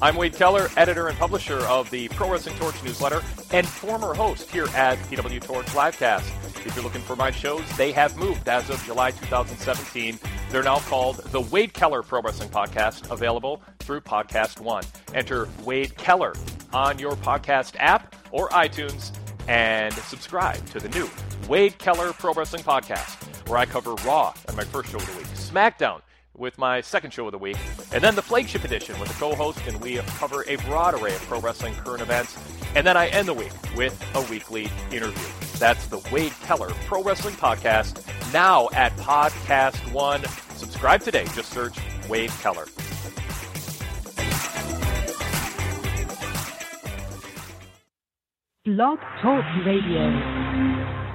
I'm Wade Keller, editor and publisher of the Pro Wrestling Torch newsletter and former host here at PW Torch Livecast. If you're looking for my shows, they have moved as of July 2017. They're now called the Wade Keller Pro Wrestling Podcast, available through Podcast One. Enter Wade Keller on your podcast app or iTunes and subscribe to the new Wade Keller Pro Wrestling Podcast, where I cover Raw on my first show of the week, SmackDown with my second show of the week, and then the flagship edition with a co-host, and we cover a broad array of pro wrestling current events, and then I end the week with a weekly interview. That's the Wade Keller Pro Wrestling Podcast, now at Podcast One. Subscribe today. Just search Wade Keller. Blog Talk Radio.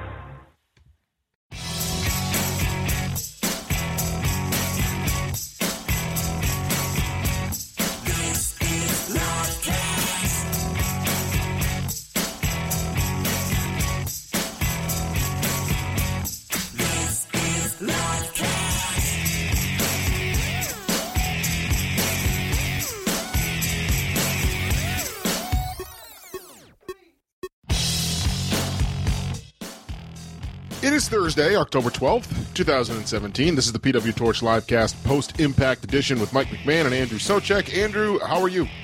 It is Thursday, October 12th, 2017. This is the PW Torch Livecast post-Impact edition with Mike McMahon and Andrew Socek. Andrew, how are you?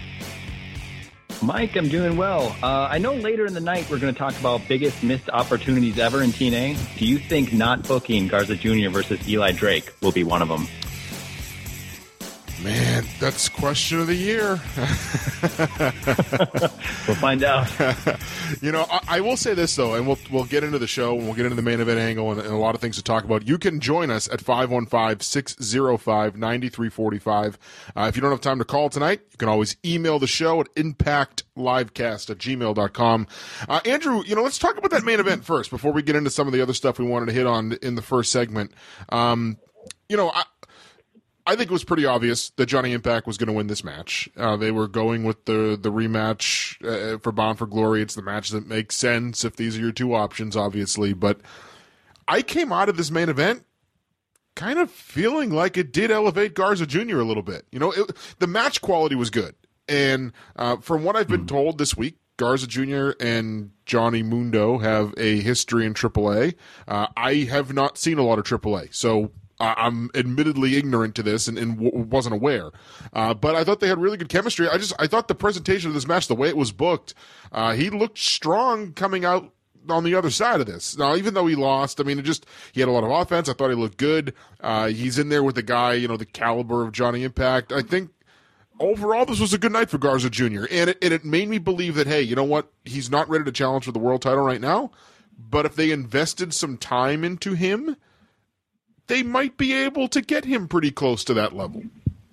Mike, I'm doing well. I know later in the night we're going to talk about biggest missed opportunities ever in TNA. Do you think not booking Garza Jr. versus Eli Drake will be one of them? Man, that's question of the year. We'll find out. You know, I will say this, though, and we'll get into the show, and we'll get into the main event angle and a lot of things to talk about. You can join us at 515-605-9345. If you don't have time to call tonight, you can always email the show at impactlivecast@gmail.com. Andrew, you know, let's talk about that main event first before we get into some of the other stuff we wanted to hit on in the first segment. You know, I think it was pretty obvious that Johnny Impact was going to win this match. They were going with the rematch for Bound for Glory. It's the match that makes sense if these are your two options, obviously. But I came out of this main event kind of feeling like it did elevate Garza Jr. a little bit. You know, the match quality was good. And from what I've been told this week, Garza Jr. and Johnny Mundo have a history in AAA. I have not seen a lot of AAA, so I'm admittedly ignorant to this and wasn't aware. But I thought they had really good chemistry. I thought the presentation of this match, the way it was booked, he looked strong coming out on the other side of this. Now, even though he lost, I mean, he had a lot of offense. I thought he looked good. He's in there with the guy, you know, the caliber of Johnny Impact. I think overall this was a good night for Garza Jr. And it made me believe that, hey, you know what? He's not ready to challenge for the world title right now. But if they invested some time into him, they might be able to get him pretty close to that level.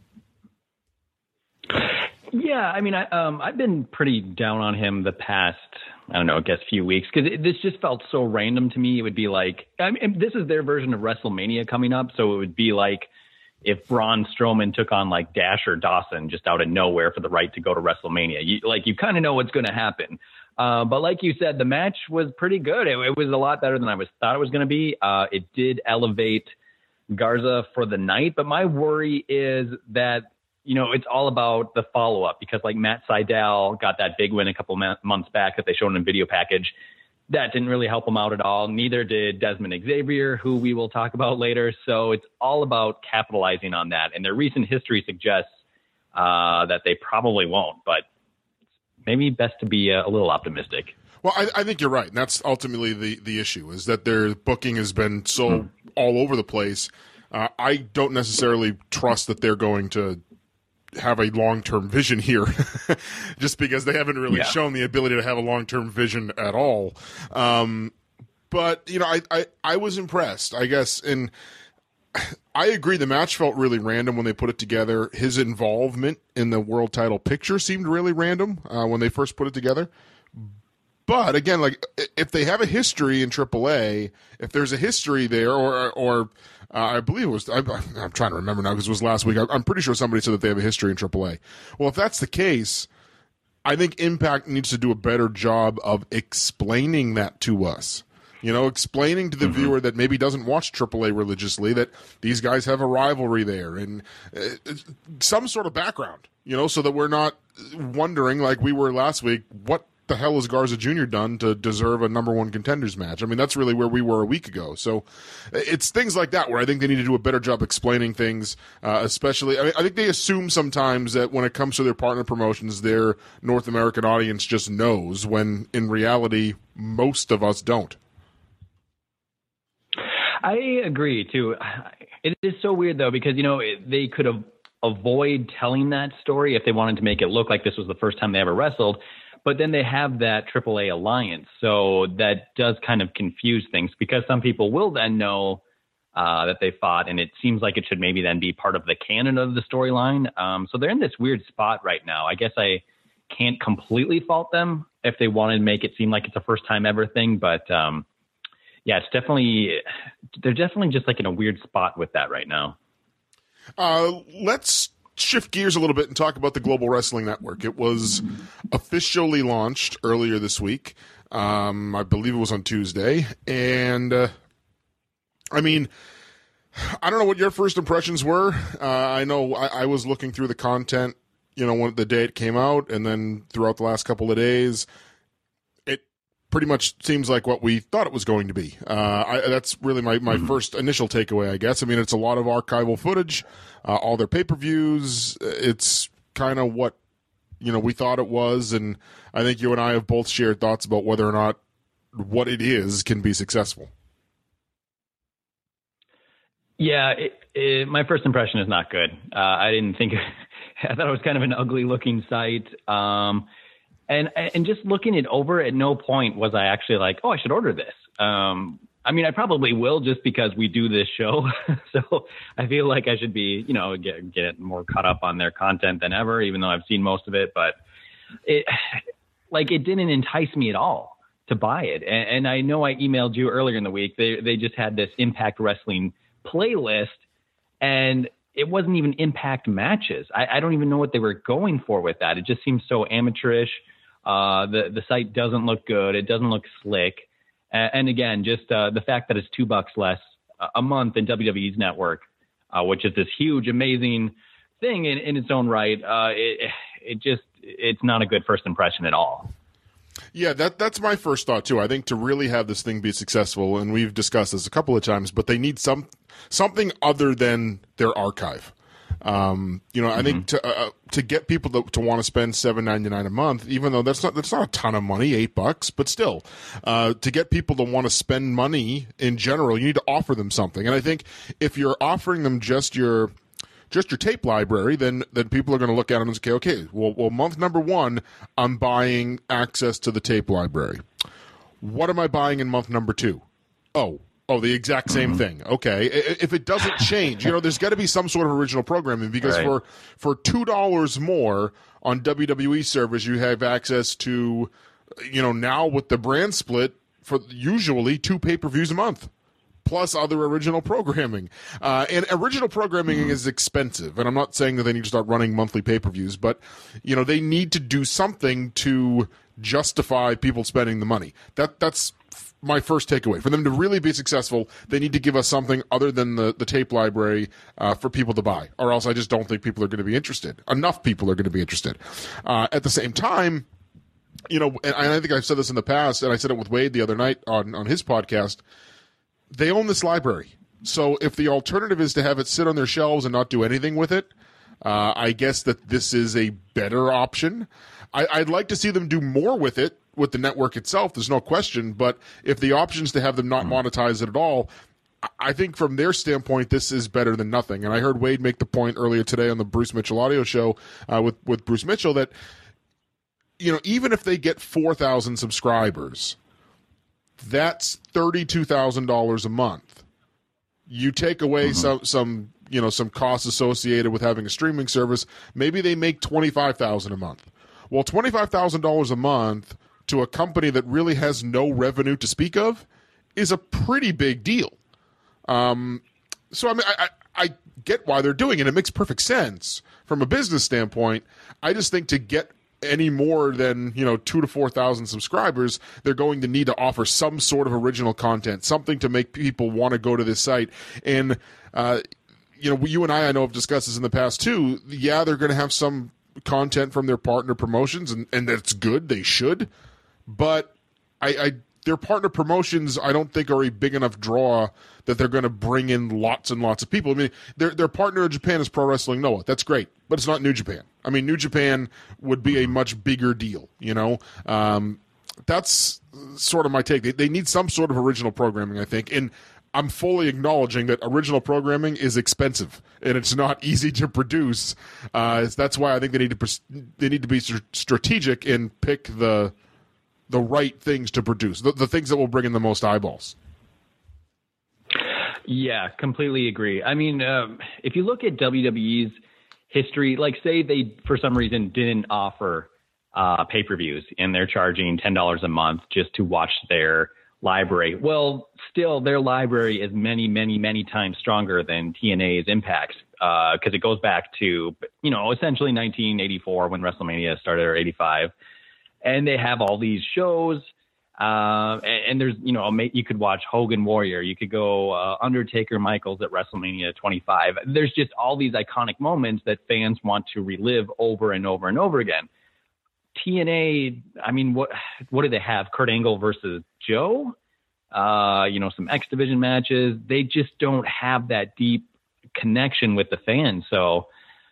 Yeah, I mean, I've been pretty down on him the past, I don't know, I guess few weeks, because this just felt so random to me. It would be like, I mean, this is their version of WrestleMania coming up, so it would be like if Braun Strowman took on like Dasher Dawson just out of nowhere for the right to go to WrestleMania. You kind of know what's going to happen. But like you said, the match was pretty good. It was a lot better than I thought it was going to be. It did elevate Garza for the night, but my worry is that, you know, it's all about the follow-up, because like Matt Sydal got that big win a couple months back that they showed in a video package. That didn't really help him out at all. Neither did Desmond Xavier, who we will talk about later. So it's all about capitalizing on that. And their recent history suggests that they probably won't, but maybe best to be a little optimistic. Well, I think you're right, and that's ultimately the issue, is that their booking has been so all over the place. I don't necessarily trust that they're going to have a long-term vision here, just because they haven't really shown the ability to have a long-term vision at all. But, you know, I was impressed, I guess, and I agree the match felt really random when they put it together. His involvement in the world title picture seemed really random when they first put it together. But again, like if they have a history in AAA, if there's a history there, or I believe it was, I'm trying to remember now because it was last week. I'm pretty sure somebody said that they have a history in AAA. Well, if that's the case, I think Impact needs to do a better job of explaining that to us. Explaining to the viewer that maybe doesn't watch AAA religiously that these guys have a rivalry there, and some sort of background, so that we're not wondering like we were last week, what the hell has Garza Jr. done to deserve a number one contenders match? I mean, that's really where we were a week ago. So it's things like that where I think they need to do a better job explaining things, especially, I think they assume sometimes that when it comes to their partner promotions, their North American audience just knows, when in reality, most of us don't. I agree, too. It is so weird, though, because, they could have avoid telling that story if they wanted to make it look like this was the first time they ever wrestled. But then they have that AAA alliance, so that does kind of confuse things, because some people will then know that they fought, and it seems like it should maybe then be part of the canon of the storyline. So they're in this weird spot right now. I guess I can't completely fault them if they wanted to make it seem like it's a first time ever thing, but they're definitely just like in a weird spot with that right now. Let's shift gears a little bit and talk about the Global Wrestling Network. It was officially launched earlier this week. I believe it was on Tuesday. And, I mean, I don't know what your first impressions were. I know I was looking through the content, when the day it came out, and then throughout the last couple of days. It pretty much seems like what we thought it was going to be. That's really my first initial takeaway, I guess. I mean, it's a lot of archival footage, all their pay-per-views. It's kind of what, we thought it was, and I think you and I have both shared thoughts about whether or not what it is can be successful. Yeah, my first impression is not good. I didn't think I thought it was kind of an ugly-looking site. And just looking it over, at no point was I actually like, oh, I should order this. I mean, I probably will just because we do this show. So I feel like I should be, get more caught up on their content than ever, even though I've seen most of it. But it didn't entice me at all to buy it. And I know I emailed you earlier in the week. They just had this Impact Wrestling playlist, and it wasn't even Impact matches. I don't even know what they were going for with that. It just seems so amateurish. The site doesn't look good. It doesn't look slick. And again, just the fact that it's $2 less a month in WWE's network, which is this huge, amazing thing in its own right. It's not a good first impression at all. Yeah, that's my first thought too. I think to really have this thing be successful, and we've discussed this a couple of times, but they need something other than their archive. I think to get people to want to spend $7.99 a month, even though that's not a ton of money, $8, but still, to get people to want to spend money in general, you need to offer them something. And I think if you're offering them just your tape library, then people are going to look at it and say, okay, well, month number 1, I'm buying access to the tape library. What am I buying in month number 2? Oh, the exact same thing. Okay. If it doesn't change, there's got to be some sort of original programming, because right. for $2 more on WWE service, you have access to, now with the brand split, for usually 2 pay-per-views a month, plus other original programming. And original programming is expensive. And I'm not saying that they need to start running monthly pay-per-views, but, they need to do something to justify people spending the money. That's my first takeaway. For them to really be successful, they need to give us something other than the tape library for people to buy, or else I just don't think people are going to be interested. Enough people are going to be interested. At the same time, and I think I've said this in the past, and I said it with Wade the other night on his podcast, they own this library. So if the alternative is to have it sit on their shelves and not do anything with it, I guess that this is a better option. I'd like to see them do more with it, with the network itself, there's no question, but if the option is to have them not monetize it at all, I think from their standpoint, this is better than nothing. And I heard Wade make the point earlier today on the Bruce Mitchell audio show with Bruce Mitchell that, even if they get 4,000 subscribers, that's $32,000 a month. You take away some costs associated with having a streaming service, maybe they make $25,000 a month. Well, $25,000 a month to a company that really has no revenue to speak of is a pretty big deal. So, I mean, I get why they're doing it. It makes perfect sense from a business standpoint. I just think to get any more than 2,000 to 4,000 subscribers, they're going to need to offer some sort of original content, something to make people want to go to this site. And you and I know have discussed this in the past too. Yeah, they're going to have some content from their partner promotions, and that's good. They should, but their partner promotions, I don't think, are a big enough draw that they're going to bring in lots and lots of people. I mean, their partner in Japan is Pro Wrestling Noah. That's great, but it's not New Japan. I mean, New Japan would be a much bigger deal, That's sort of my take. They need some sort of original programming, I think, and I'm fully acknowledging that original programming is expensive and it's not easy to produce. That's why I think they need to be strategic and pick the right things to produce, the things that will bring in the most eyeballs. Yeah, completely agree. I mean, if you look at WWE's history, like say they, for some reason, didn't offer pay-per-views and they're charging $10 a month just to watch their library. Well, still, their library is many, many, many times stronger than TNA's Impact's because it goes back to, essentially 1984 when WrestleMania started, or 85. And they have all these shows. And there's, you could watch Hogan Warrior. You could go Undertaker Michaels at WrestleMania 25. There's just all these iconic moments that fans want to relive over and over and over again. TNA, I mean, what do they have? Kurt Angle versus Joe? Some X Division matches. They just don't have that deep connection with the fans. So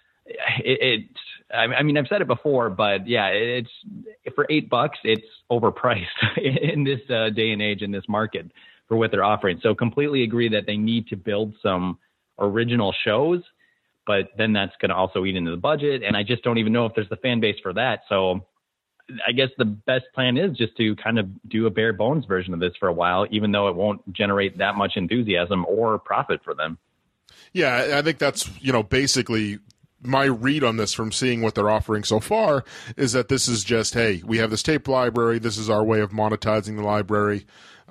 I mean, I've said it before, but yeah, it's for $8, it's overpriced in this day and age, in this market, for what they're offering. So completely agree that they need to build some original shows, but then that's going to also eat into the budget. And I just don't even know if there's the fan base for that. So I guess the best plan is just to kind of do a bare bones version of this for a while, even though it won't generate that much enthusiasm or profit for them. Yeah, I think that's, basically my read on this from seeing what they're offering so far is that this is just, hey, we have this tape library. This is our way of monetizing the library.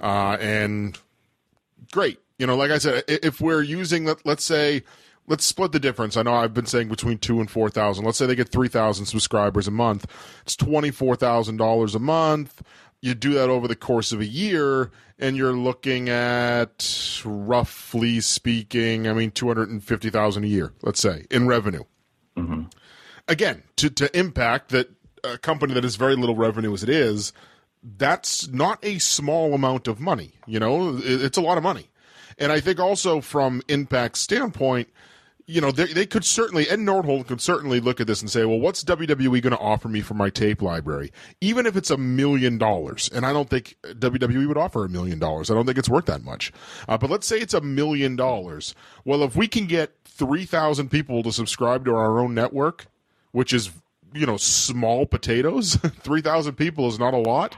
And great. Like I said, if we're using, let's say, let's split the difference. I know I've been saying between 2,000 and 4,000. Let's say they get 3,000 subscribers a month. It's $24,000 a month. You do that over the course of a year, and you're looking at, roughly speaking, $250,000 a year, let's say, in revenue. Mm-hmm. Again, to Impact, that a company that has very little revenue as it is, that's not a small amount of money. It's a lot of money. And I think also from Impact's standpoint, they could certainly, Ed Nordholm could certainly look at this and say, well, what's WWE going to offer me for my tape library? Even if it's $1 million, and I don't think WWE would offer $1 million. I don't think it's worth that much. But let's say it's $1 million. Well, if we can get 3,000 people to subscribe to our own network, which is, small potatoes, 3,000 people is not a lot.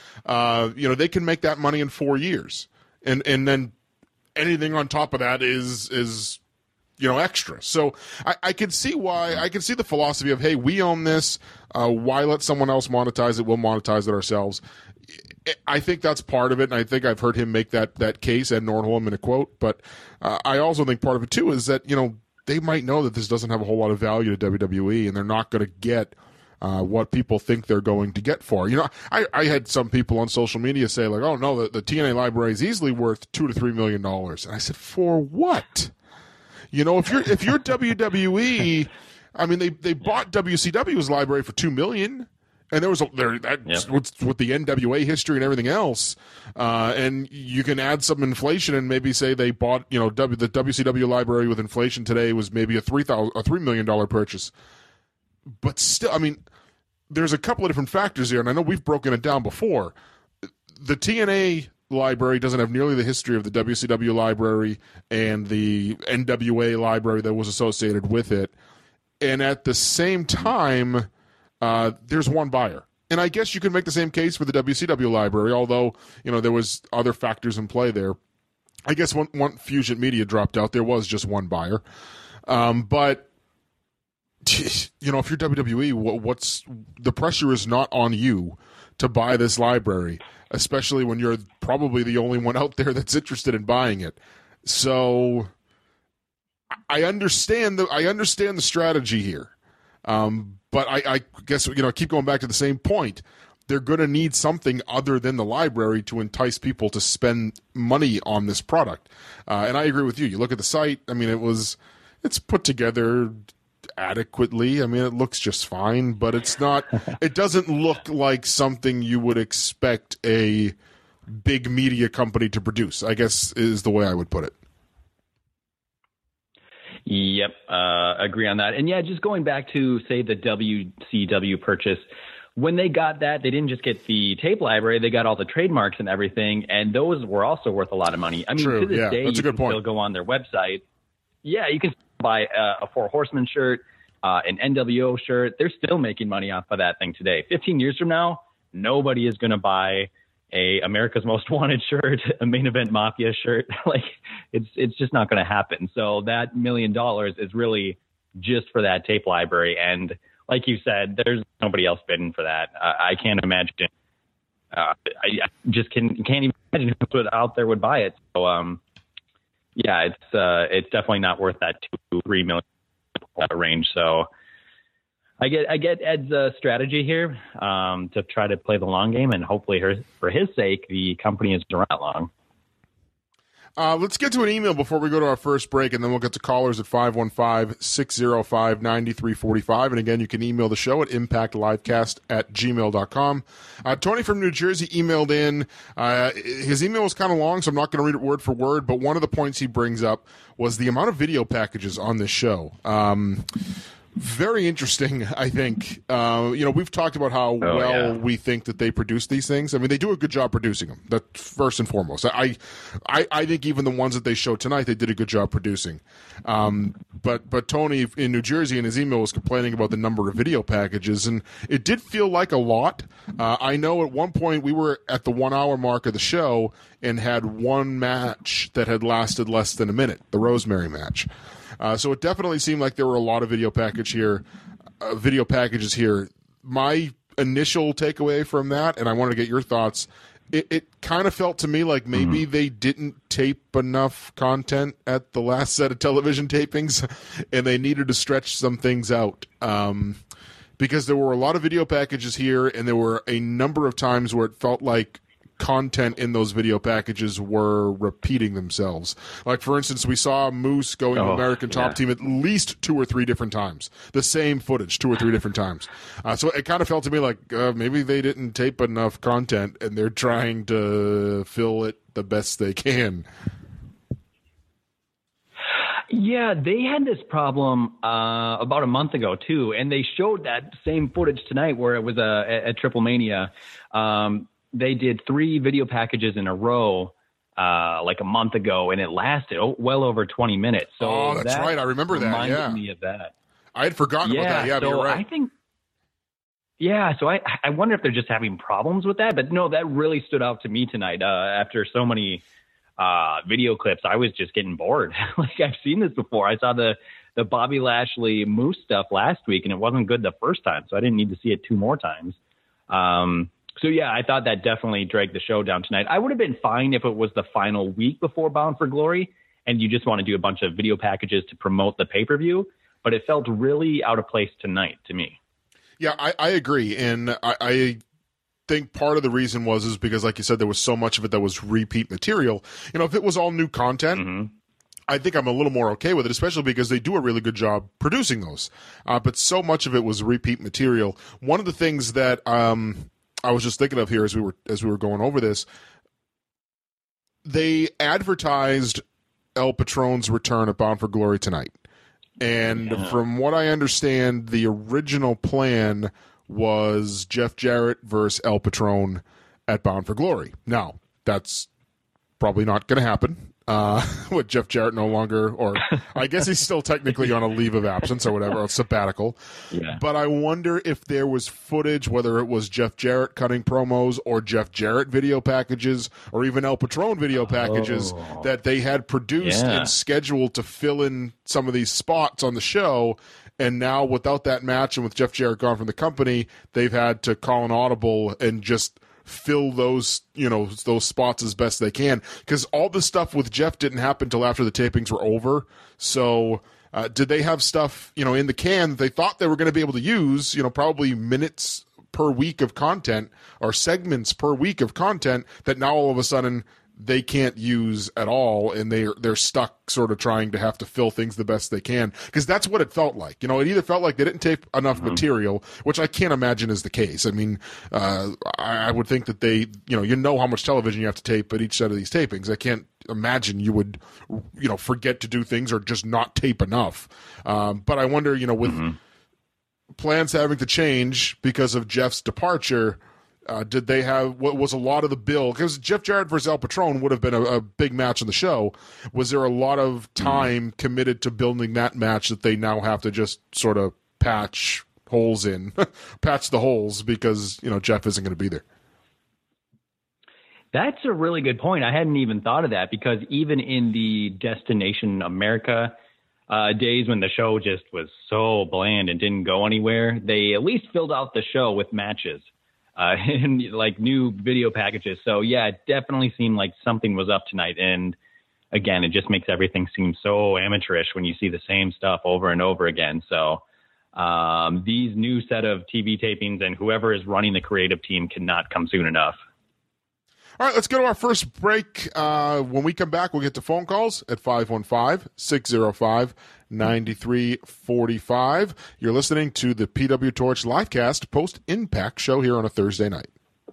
They can make that money in 4 years. And then anything on top of that is extra. So I can see why. I can see the philosophy of, hey, we own this. Why let someone else monetize it? We'll monetize it ourselves. I think that's part of it, and I think I've heard him make that case, Ed Nordholm, in a quote. But I also think part of it, too, is that, they might know that this doesn't have a whole lot of value to WWE, and they're not going to get what people think they're going to get for. I had some people on social media say, like, oh, no, the TNA library is easily worth $2 to $3 million. And I said, for what? If you're WWE, they bought WCW's library for $2 million, and that's with the NWA history and everything else. And you can add some inflation and maybe say they bought, the WCW library with inflation today was maybe a $3 million purchase. But still, there's a couple of different factors here, and I know we've broken it down before. The TNA library doesn't have nearly the history of the WCW library and the NWA library that was associated with it. And at the same time, there's one buyer. And I guess you could make the same case for the WCW library, although, there was other factors in play there. I guess when Fusion Media dropped out, there was just one buyer. But if you're WWE, what's the pressure is not on you to buy this library, especially when you're probably the only one out there that's interested in buying it. So I understand the strategy here. But I guess, keep going back to the same point. They're going to need something other than the library to entice people to spend money on this product. And I agree with you. You look at the site. I mean, it's put together adequately. I mean, it looks just fine, but it's not. It doesn't look like something you would expect a big media company to produce, I guess, is the way I would put it. Yep, agree on that. And yeah, just going back to, say, the WCW purchase, when they got that, they didn't just get the tape library, they got all the trademarks and everything, and those were also worth a lot of money. I mean, True, to this day, that's you a good can point. still go on their website. Yeah, you can buy a Four Horsemen shirt, an NWO shirt. They're still making money off of that thing today. 15 years from now, nobody is going to buy a America's Most Wanted shirt, a Main Event Mafia shirt. Like, it's just not going to happen. So that $1 million is really just for that tape library. And like you said, there's nobody else bidding for that. I can't imagine. I just can't even imagine who out there would buy it. So, yeah, it's definitely not worth that $2-3 million range. So I get Ed's strategy here to try to play the long game, and hopefully, for his sake, the company is around that long. Let's get to an email before we go to our first break, and then we'll get to callers at 515-605-9345. And again, you can email the show at impactlivecast@gmail.com. Tony from New Jersey emailed in. His email was kind of long, so I'm not going to read it word for word, but one of the points he brings up was the amount of video packages on this show. Very interesting, I think. We've talked about how we think that they produce these things. I mean, they do a good job producing them. That's first and foremost. I think even the ones that they showed tonight, they did a good job producing. But Tony in New Jersey in his email was complaining about the number of video packages, and it did feel like a lot. I know at one point we were at the 1 hour mark of the show and had one match that had lasted less than a minute, the Rosemary match. So it definitely seemed like there were a lot of video packages here. My initial takeaway from that, and I wanted to get your thoughts, it kind of felt to me like maybe they didn't tape enough content at the last set of television tapings, and they needed to stretch some things out. Because there were a lot of video packages here, and there were a number of times where it felt like content in those video packages were repeating themselves. Like, for instance, we saw Moose going to American Top Team at least 2 or 3 different times. The same footage 2 or 3 different times. So it kind of felt to me like maybe they didn't tape enough content and they're trying to fill it the best they can. Yeah, they had this problem about a month ago, too, and they showed that same footage tonight where it was at Triple Mania. They did 3 video packages in a row like a month ago, and it lasted well over 20 minutes. So that's right. I remember that. Reminded me of that. I had forgotten about that. Yeah, so you're right. I think. Yeah, so I wonder if they're just having problems with that. But no, that really stood out to me tonight. After so many video clips, I was just getting bored. Like, I've seen this before. I saw the Bobby Lashley Moose stuff last week, and it wasn't good the first time, so I didn't need to see it 2 more times. So, yeah, I thought that definitely dragged the show down tonight. I would have been fine if it was the final week before Bound for Glory and you just want to do a bunch of video packages to promote the pay-per-view, but it felt really out of place tonight to me. Yeah, I agree, and I think part of the reason is because, like you said, there was so much of it that was repeat material. If it was all new content, I think I'm a little more okay with it, especially because they do a really good job producing those. But so much of it was repeat material. One of the things that I was just thinking of here as we were going over this, they advertised El Patron's return at Bound for Glory tonight. And from what I understand, the original plan was Jeff Jarrett versus El Patron at Bound for Glory. Now, that's probably not going to happen. With Jeff Jarrett no longer, or I guess he's still technically on a leave of absence or whatever, a sabbatical. Yeah. But I wonder if there was footage, whether it was Jeff Jarrett cutting promos or Jeff Jarrett video packages or even El Patron video packages that they had produced and scheduled to fill in some of these spots on the show. And now without that match and with Jeff Jarrett gone from the company, they've had to call an audible and just fill those spots as best they can, because all the stuff with Jeff didn't happen till after the tapings were over. So Did they have stuff, in the can that they thought they were going to be able to use, probably minutes per week of content or segments per week of content that now all of a sudden they can't use at all, and they're stuck sort of trying to have to fill things the best they can, because that's what it felt like. It either felt like they didn't tape enough material, which I can't imagine is the case. I mean, I would think that they, how much television you have to tape at each set of these tapings. I can't imagine you would, forget to do things or just not tape enough. But I wonder, with plans having to change because of Jeff's departure, did they have what was a lot of the bill? Because Jeff Jarrett versus El Patron would have been a big match on the show. Was there a lot of time committed to building that match that they now have to just sort of patch holes in, patch the holes because, Jeff isn't going to be there? That's a really good point. I hadn't even thought of that, because even in the Destination America days when the show just was so bland and didn't go anywhere, they at least filled out the show with matches. And like new video packages. So yeah, it definitely seemed like something was up tonight. And again, it just makes everything seem so amateurish when you see the same stuff over and over again. So these new set of TV tapings and whoever is running the creative team cannot come soon enough. All right, let's go to our first break. When we come back, we'll get to phone calls at 515-605-9345. You're listening to the PW Torch Livecast post-Impact show here on a Thursday night.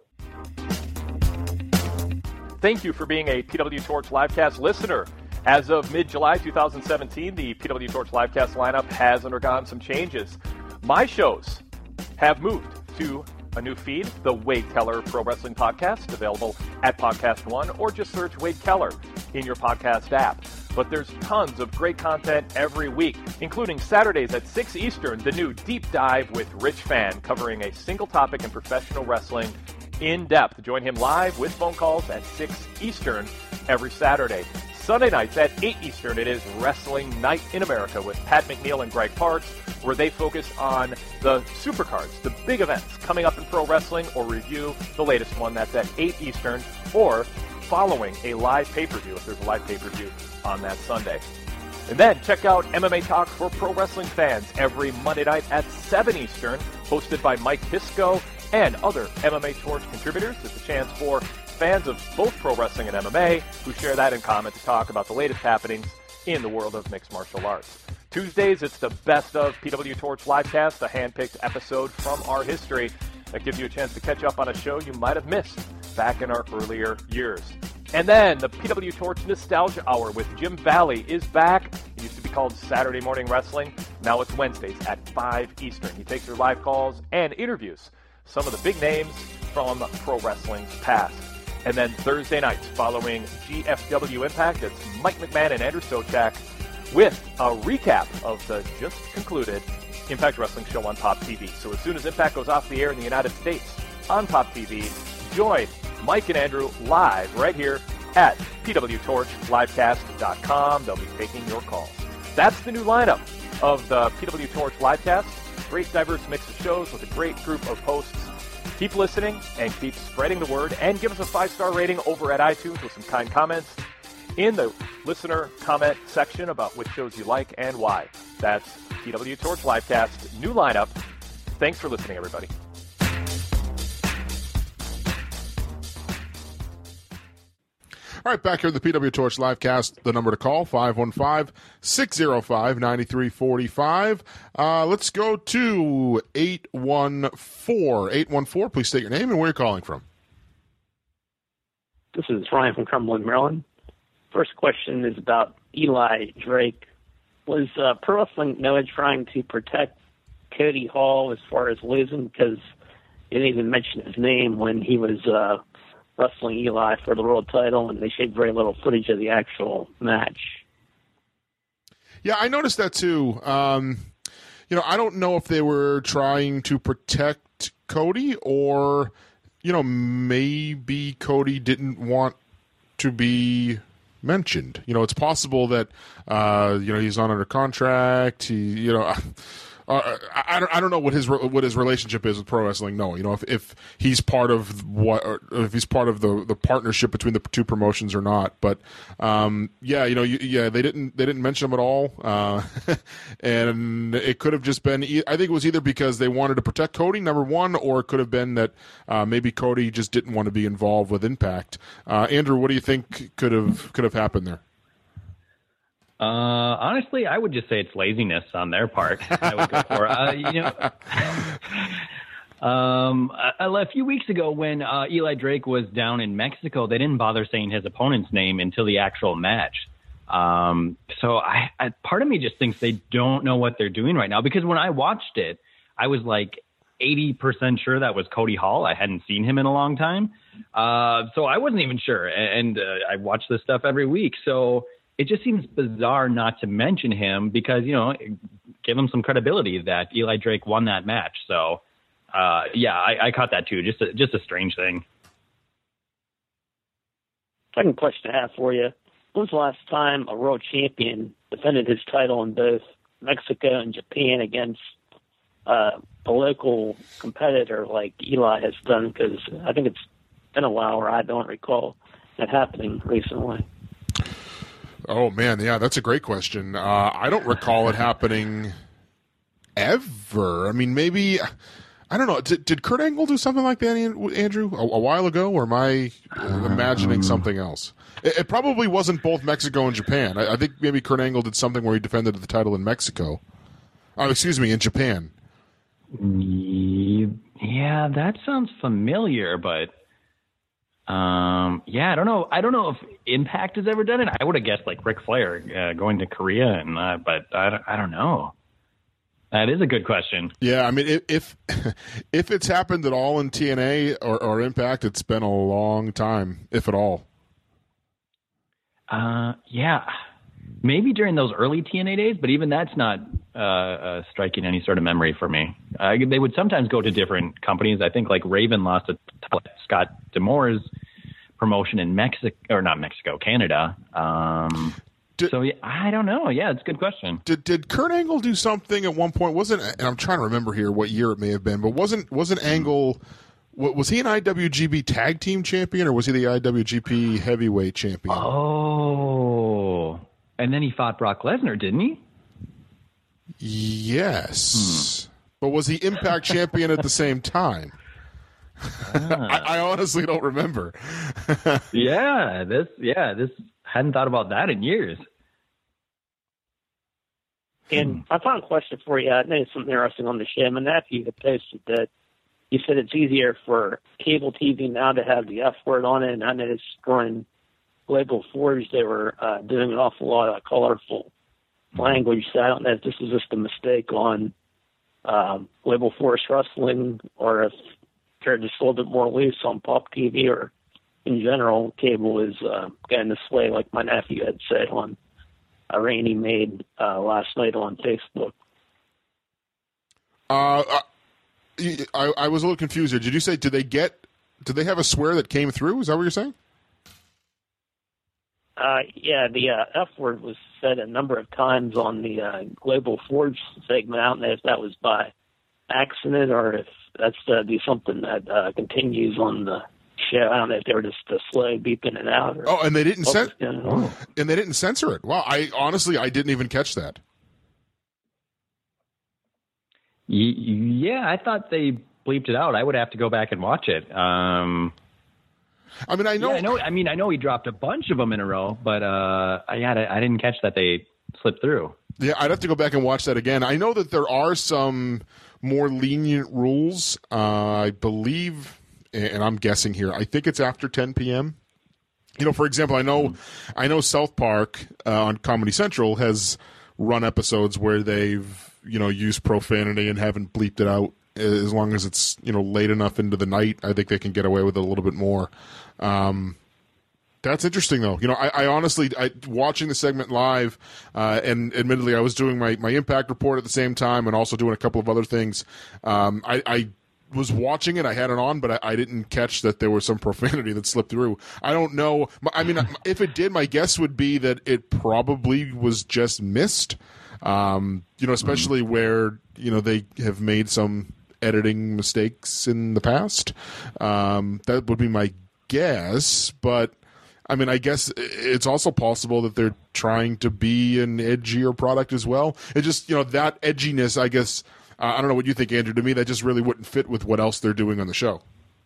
Thank you for being a PW Torch Livecast listener. As of mid-July 2017, the PW Torch Livecast lineup has undergone some changes. My shows have moved to a new feed, the Wade Keller Pro Wrestling Podcast, available at Podcast One, or just search Wade Keller in your podcast app. But there's tons of great content every week, including Saturdays at 6 Eastern, the new Deep Dive with Rich Fan, covering a single topic in professional wrestling in depth. Join him live with phone calls at 6 Eastern every Saturday. Sunday nights at 8 Eastern, it is Wrestling Night in America with Pat McNeil and Greg Parks, where they focus on the supercards, the big events coming up in pro wrestling, or review the latest one. That's at 8 Eastern, or following a live pay-per-view, if there's a live pay-per-view on that Sunday. And then check out MMA Talk for Pro Wrestling Fans every Monday night at 7 Eastern, hosted by Mike Pisco and other MMA Torch contributors. It's a chance for fans of both pro wrestling and MMA who share that in common to talk about the latest happenings in the world of mixed martial arts. Tuesdays, it's the best of PW Torch Livecast, a hand-picked episode from our history that gives you a chance to catch up on a show you might have missed back in our earlier years. And then the PW Torch Nostalgia Hour with Jim Valley is back. It used to be called Saturday Morning Wrestling. Now it's Wednesdays at 5 Eastern. He takes your live calls and interviews some of the big names from pro wrestling's past. And then Thursday nights, following GFW Impact, it's Mike McMahon and Andrew Stochak with a recap of the just concluded Impact Wrestling show on Pop TV. So as soon as Impact goes off the air in the United States on Pop TV, join Mike and Andrew live right here at pwtorchlivecast.com. They'll be taking your calls. That's the new lineup of the PW Torch Livecast. Great diverse mix of shows with a great group of hosts. Keep listening and keep spreading the word, and give us a 5-star rating over at iTunes with some kind comments in the listener comment section about which shows you like and why. That's PW Torch Livecast, new lineup. Thanks for listening, everybody. All right, back here at the PW Torch Livecast, the number to call, 515-605-9345. Let's go to 814. 814, please state your name and where you're calling from. This is Ryan from Cumberland, Maryland. First question is about Eli Drake. Was Pro Wrestling Noah trying to protect Cody Hall as far as losing? Because you didn't even mention his name when he was wrestling Eli for the world title, and they showed very little footage of the actual match. Yeah, I noticed that too. I don't know if they were trying to protect Cody, or, maybe Cody didn't want to be mentioned. It's possible that, he's not under contract. I don't know what his relationship is with pro wrestling. No, if he's part of if he's part of the partnership between the two promotions or not. But they didn't mention him at all, and it could have just been. I think it was either because they wanted to protect Cody, number one, or it could have been that maybe Cody just didn't want to be involved with Impact. Andrew, what do you think could have happened there? Honestly, I would just say it's laziness on their part. I would go for a few weeks ago when Eli Drake was down in Mexico, they didn't bother saying his opponent's name until the actual match. So I part of me just thinks they don't know what they're doing right now, because when I watched it, I was like 80% sure that was Cody Hall. I hadn't seen him in a long time. So I wasn't even sure. And I watch this stuff every week. So it just seems bizarre not to mention him because, give him some credibility that Eli Drake won that match. So, I caught that too. Just a strange thing. Second question I have for you. When was the last time a world champion defended his title in both Mexico and Japan against a local competitor like Eli has done? Because I think it's been a while where I don't recall that happening recently. Oh, man, yeah, that's a great question. I don't recall it happening ever. I mean, maybe, I don't know, did Kurt Angle do something like that, Andrew, a while ago, or am I imagining something else? It probably wasn't both Mexico and Japan. I think maybe Kurt Angle did something where he defended the title in Mexico. In Japan. Yeah, that sounds familiar, but... I don't know. I don't know if Impact has ever done it. I would have guessed like Ric Flair going to Korea, but I don't know. That is a good question. Yeah, I mean, if it's happened at all in TNA or Impact, it's been a long time, if at all. Maybe during those early TNA days, but even that's not striking any sort of memory for me. They would sometimes go to different companies. I think like Raven lost to Scott D'Amore's promotion in Canada. I don't know. Yeah, it's a good question. Did Kurt Angle do something at one point? And I'm trying to remember here what year it may have been, but wasn't Angle? Was he an IWGP Tag Team Champion, or was he the IWGP Heavyweight Champion? Oh, and then he fought Brock Lesnar, didn't he? Yes, but was he Impact Champion at the same time? I honestly don't remember. This hadn't thought about that in years. And my final question for you, I noticed something interesting on the show. My nephew had posted that you said it's easier for cable TV now to have the F word on it, and I noticed during Global Forge they were doing an awful lot of colorful language. So I don't know if this was just a mistake on Global Force Wrestling, or if they're just a little bit more loose on Pop TV, or in general, cable is getting this way, like my nephew had said on a rain he made last night on Facebook. I was a little confused here. Did you say, did they have a swear that came through? Is that what you're saying? The F word was said a number of times on the Global Forge segment. I don't know if that was by accident or if that's be something that continues on the show. I don't know if they were just slow beeping it out. And they didn't and they didn't censor it. Wow, I didn't even catch that. Yeah, I thought they bleeped it out. I would have to go back and watch it. I know he dropped a bunch of them in a row, but I didn't catch that they slipped through. Yeah, I'd have to go back and watch that again. I know that there are some more lenient rules. I believe, and I'm guessing here, I think it's after 10 p.m. For example, I know South Park on Comedy Central has run episodes where they've used profanity and haven't bleeped it out. As long as it's late enough into the night, I think they can get away with it a little bit more. That's interesting, though. I honestly, watching the segment live, and admittedly, I was doing my Impact report at the same time, and also doing a couple of other things. I was watching it. I had it on, but I didn't catch that there was some profanity that slipped through. I don't know. I mean, if it did, my guess would be that it probably was just missed. Especially where, they have made some editing mistakes in the past. That would be my guess, but I guess it's also possible that they're trying to be an edgier product as well. It just, that edginess, I guess, I don't know what you think, Andrew. To me, that just really wouldn't fit with what else they're doing on the show.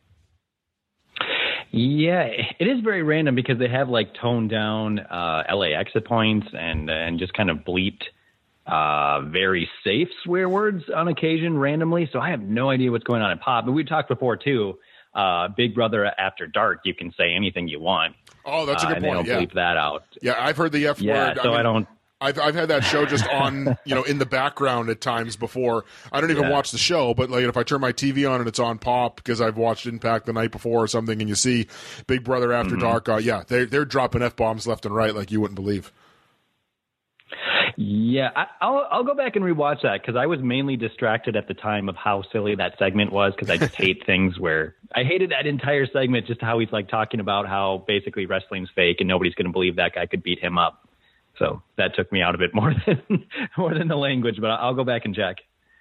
Yeah, it is very random because they have toned down LAX at points and just kind of bleeped very safe swear words on occasion randomly. So I have no idea what's going on in Pop. But we talked before too. Big Brother After Dark, you can say anything you want. Oh, that's a good point. And they don't bleep that out. Yeah, I've heard the F word. Yeah, so I don't. I've had that show just on, in the background at times before. I don't even watch the show, but if I turn my TV on and it's on Pop because I've watched Impact the night before or something, and you see Big Brother After Dark, they're dropping F-bombs left and right like you wouldn't believe. Yeah, I'll go back and rewatch that because I was mainly distracted at the time of how silly that segment was because I just hate things where I hated that entire segment, just how he's talking about how basically wrestling's fake and nobody's going to believe that guy could beat him up. So that took me out of it more than the language, but I'll go back and check.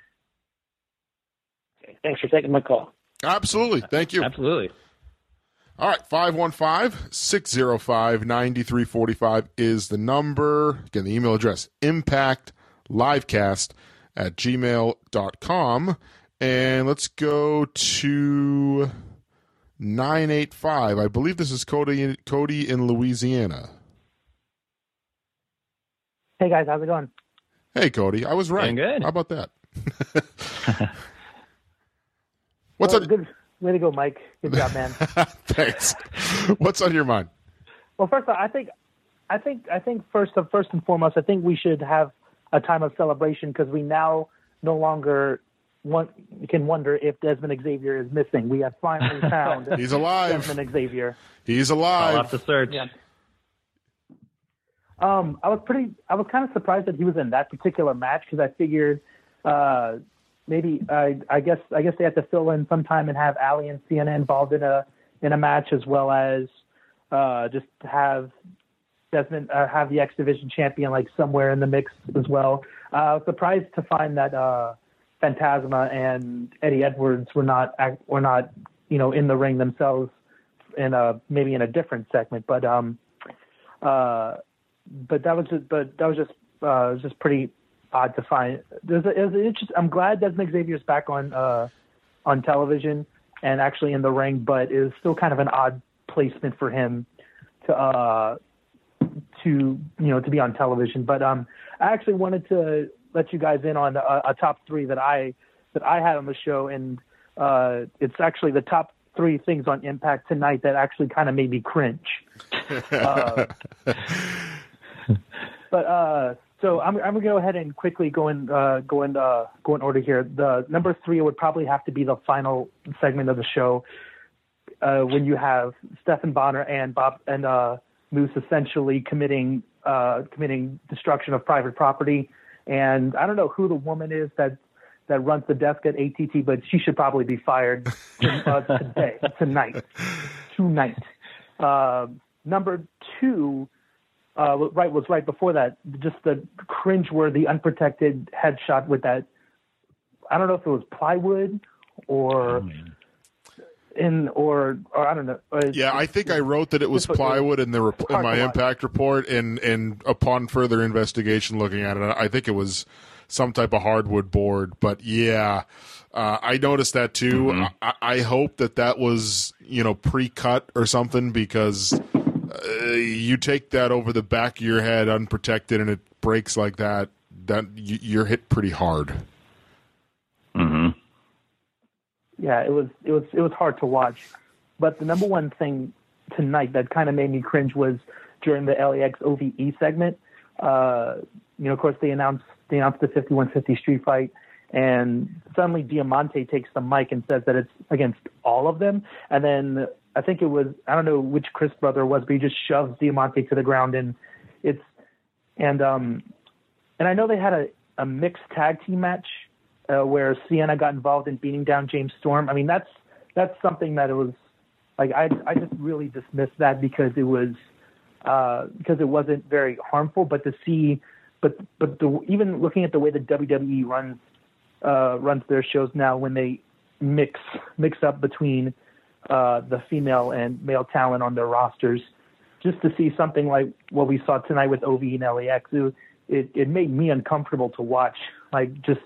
Okay, thanks for taking my call. Absolutely. Thank you. Absolutely. All right, 515-605-9345 is the number. Again, the email address, impactlivecast@gmail.com. And let's go to 985. I believe this is Cody in Louisiana. Hey, guys, how's it going? Hey, Cody. I was right. Doing good. How about that? Good. Way to go, Mike. Good job, man. Thanks. What's on your mind? Well, first of all, I think first and foremost, I think we should have a time of celebration because we now no longer can wonder if Desmond Xavier is missing. We have finally found He's alive. Desmond Xavier. He's alive. I'll have to search. Yeah. I was kind of surprised that he was in that particular match because I figured maybe I guess they had to fill in some time and have Ali and Sienna involved in a match as well as just have Desmond have the X Division champion somewhere in the mix as well. I was surprised to find that Phantasma and Eddie Edwards were not in the ring themselves maybe in a different segment, but that was just pretty odd to find. I'm glad Desmond Xavier's back on television and actually in the ring, but it was still kind of an odd placement for him to be on television. But I actually wanted to let you guys in on a top three that I had on the show, and it's actually the top three things on Impact tonight that actually kind of made me cringe. So I'm gonna go ahead and quickly go in order here. The number three would probably have to be the final segment of the show, when you have Stephan Bonner and Bob and Moose essentially committing destruction of private property. And I don't know who the woman is that runs the desk at ATT, but she should probably be fired tonight. Number two. Was right before that. Just the cringeworthy, unprotected headshot with that. I don't know if it was plywood or I don't know. Yeah, I think I wrote that it was plywood in my impact report, and upon further investigation, looking at it, I think it was some type of hardwood board. But yeah, I noticed that too. Mm-hmm. I hope that was pre-cut or something because. You take that over the back of your head unprotected and it breaks like that you're hit pretty hard. Mm-hmm. Yeah, it was hard to watch. But the number one thing tonight that kind of made me cringe was during the LAX OVE segment. Of course they announced the 5150 street fight, and suddenly Diamante takes the mic and says that it's against all of them, and then I think it was, I don't know which Chris brother it was, but he just shoves Diamante to the ground, and I know they had a mixed tag team match where Sienna got involved in beating down James Storm. I mean, that's something that it was I just really dismissed that because it wasn't very harmful, but to see even looking at the way the WWE runs their shows now, when they mix up between the female and male talent on their rosters, just to see something like what we saw tonight with OV and LAX, it made me uncomfortable to watch. Like, just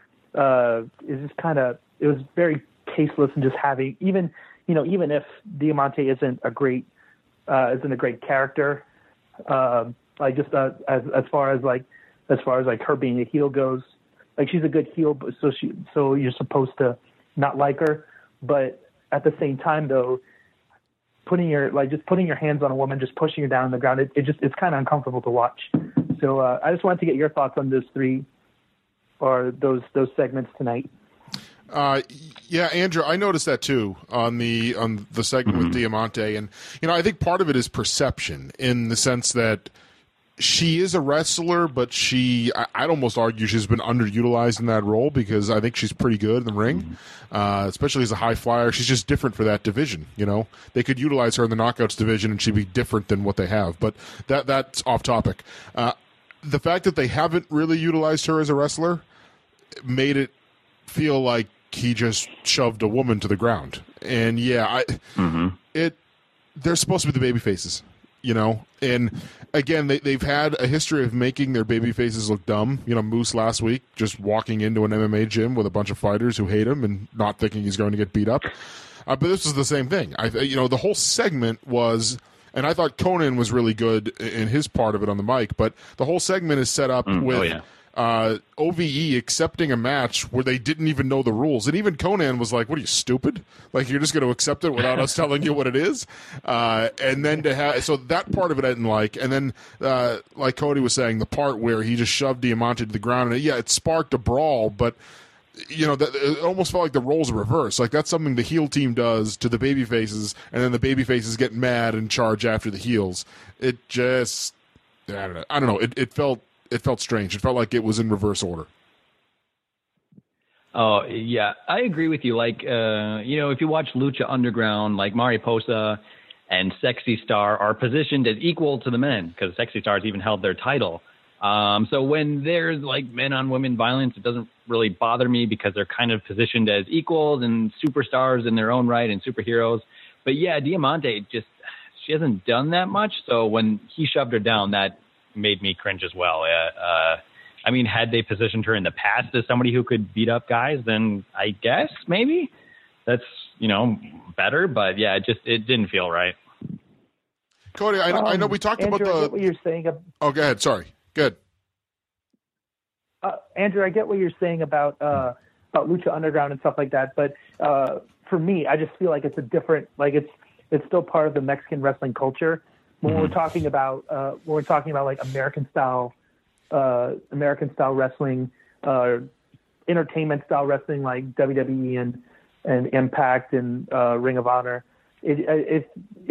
it was very tasteless, and just having even if Diamante isn't a great character, like just as far as her being a heel goes, like, she's a good heel, but so you're supposed to not like her, but at the same time, though, putting your hands on a woman, just pushing her down on the ground, it's kind of uncomfortable to watch. So I just wanted to get your thoughts on those three, or those segments tonight. Yeah, Andrew, I noticed that too on the segment with Diamante, and I think part of it is perception, in the sense that she is a wrestler, but I'd almost argue she's been underutilized in that role, because I think she's pretty good in the ring, especially as a high flyer. She's just different for that division. They could utilize her in the knockouts division, and she'd be different than what they have. But that's off topic. The fact that they haven't really utilized her as a wrestler made it feel like he just shoved a woman to the ground. And yeah, they're supposed to be the baby faces. And again, they've had a history of making their baby faces look dumb. Moose last week just walking into an MMA gym with a bunch of fighters who hate him and not thinking he's going to get beat up. But this was the same thing. The whole segment was, and I thought Conan was really good in his part of it on the mic, but the whole segment is set up with OVE accepting a match where they didn't even know the rules. And even Conan was like, what are you, stupid? Like, you're just going to accept it without us telling you what it is? And then so that part of it I didn't like. And then, like Cody was saying, the part where he just shoved Diamante to the ground, and it sparked a brawl, but it almost felt like the roles are reversed. Like, that's something the heel team does to the baby faces, and then the baby faces get mad and charge after the heels. It just, I don't know. It felt strange. It felt like it was in reverse order. Oh, yeah. I agree with you. Like, if you watch Lucha Underground, like, Mariposa and Sexy Star are positioned as equal to the men, because Sexy Star's even held their title. So when there's, like, men-on-women violence, it doesn't really bother me, because they're kind of positioned as equals and superstars in their own right and superheroes. But, yeah, Diamante she hasn't done that much. So when he shoved her down, that made me cringe as well. Had they positioned her in the past as somebody who could beat up guys, then I guess maybe that's better. But yeah, it didn't feel right. Cody, I know we talked Andrew, about the. I get what you're saying. Oh, go ahead. Sorry. Good. Andrew, I get what you're saying about Lucha Underground and stuff like that. But for me, I just feel like it's a different. Like, it's still part of the Mexican wrestling culture. When we're talking about like American style wrestling, entertainment style wrestling, like WWE and Impact and Ring of Honor, I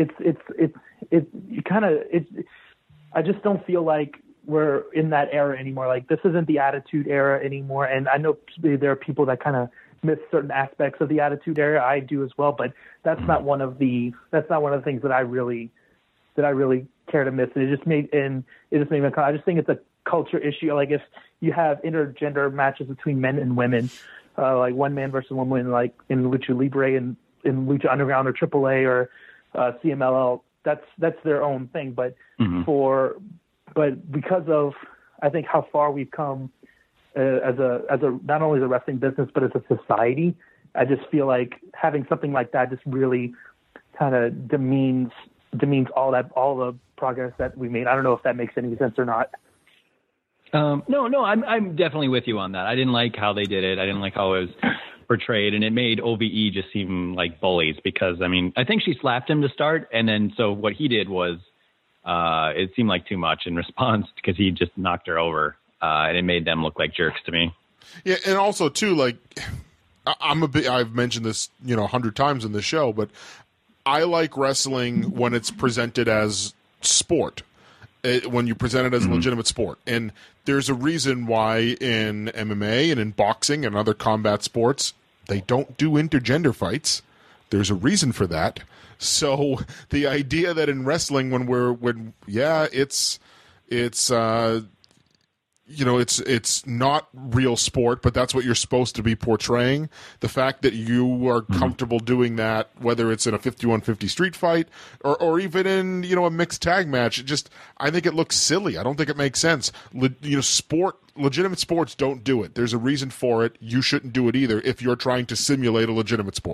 just don't feel like we're in that era anymore. Like, this isn't the Attitude Era anymore. And I know there are people that kind of miss certain aspects of the Attitude Era. I do as well, but that's not one of the things that I really care to miss. And it just made me. I just think it's a culture issue. Like, if you have intergender matches between men and women, like one man versus one woman, like in Lucha Libre and in Lucha Underground or AAA or CMLL, that's their own thing. But because of, I think, how far we've come as a not only as a wrestling business but as a society, I just feel like having something like that just really kind of demeans all the progress that we made. I don't know if that makes any sense or not. No, I'm definitely with you on that. I didn't like how they did it. I didn't like how it was portrayed, and it made OVE just seem like bullies, because I think she slapped him to start, and then so what he did was it seemed like too much in response, because he just knocked her over, and it made them look like jerks to me. Yeah, and also too, like, I've mentioned this 100 times in the show, but I like wrestling when it's presented as sport, when you present it as a legitimate sport. And there's a reason why in MMA and in boxing and other combat sports, they don't do intergender fights. There's a reason for that. So the idea that in wrestling, it's it's not real sport, but that's what you're supposed to be portraying. The fact that you are comfortable doing that, whether it's in a 51-50 street fight or even in, a mixed tag match, I think it looks silly. I don't think it makes sense. Legitimate sports don't do it. There's a reason for it. You shouldn't do it either if you're trying to simulate a legitimate sport.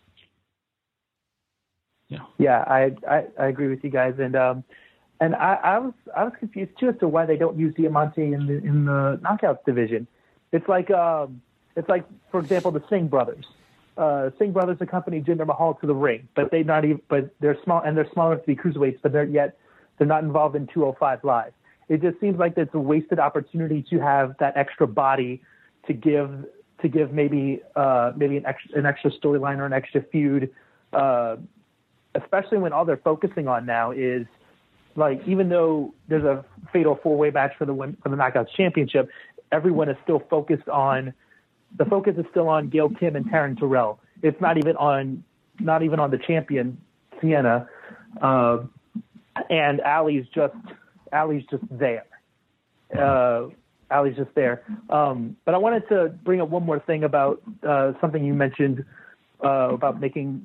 Yeah, I agree with you guys, and I was confused too as to why they don't use Diamante in the knockouts division. It's like for example the Singh brothers. Singh brothers accompany Jinder Mahal to the ring, but they're small and they're small enough to be cruiserweights, but they're not involved in 205 Live. It just seems like it's a wasted opportunity to have that extra body to give maybe an extra storyline or an extra feud. Especially when all they're focusing on now is, like, even though there's a fatal 4-way match for the Knockouts Championship, everyone is still focused on the focus is still on Gail Kim and Taryn Terrell. It's not even on the champion Sienna, and Allie's just there. Allie's just there. But I wanted to bring up one more thing about something you mentioned about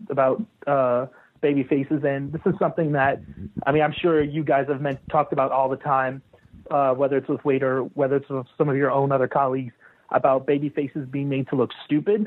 baby faces, and this is something that, I'm sure you guys have talked about all the time, whether it's with Wade or whether it's with some of your own other colleagues, about baby faces being made to look stupid.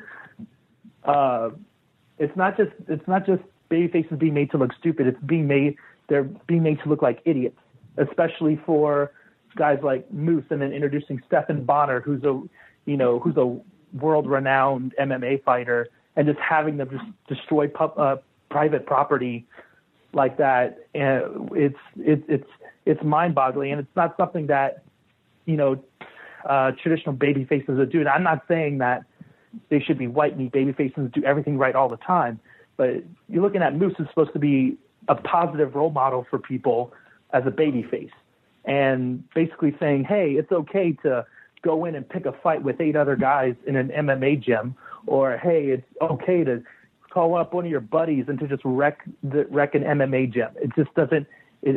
It's not just baby faces being made to look stupid. They're being made to look like idiots, especially for guys like Moose, and then introducing Stephan Bonnar, who's a world-renowned MMA fighter, and just having them just destroy private property like that. And it's mind-boggling, and it's not something that traditional baby faces would do. And I'm not saying that they should be white meat baby faces and do everything right all the time, but you're looking at Moose is supposed to be a positive role model for people as a baby face, and basically saying, hey, it's okay to go in and pick a fight with 8 other guys in an MMA gym, or hey, it's okay to call up one of your buddies and to just wreck an MMA gym. It just doesn't.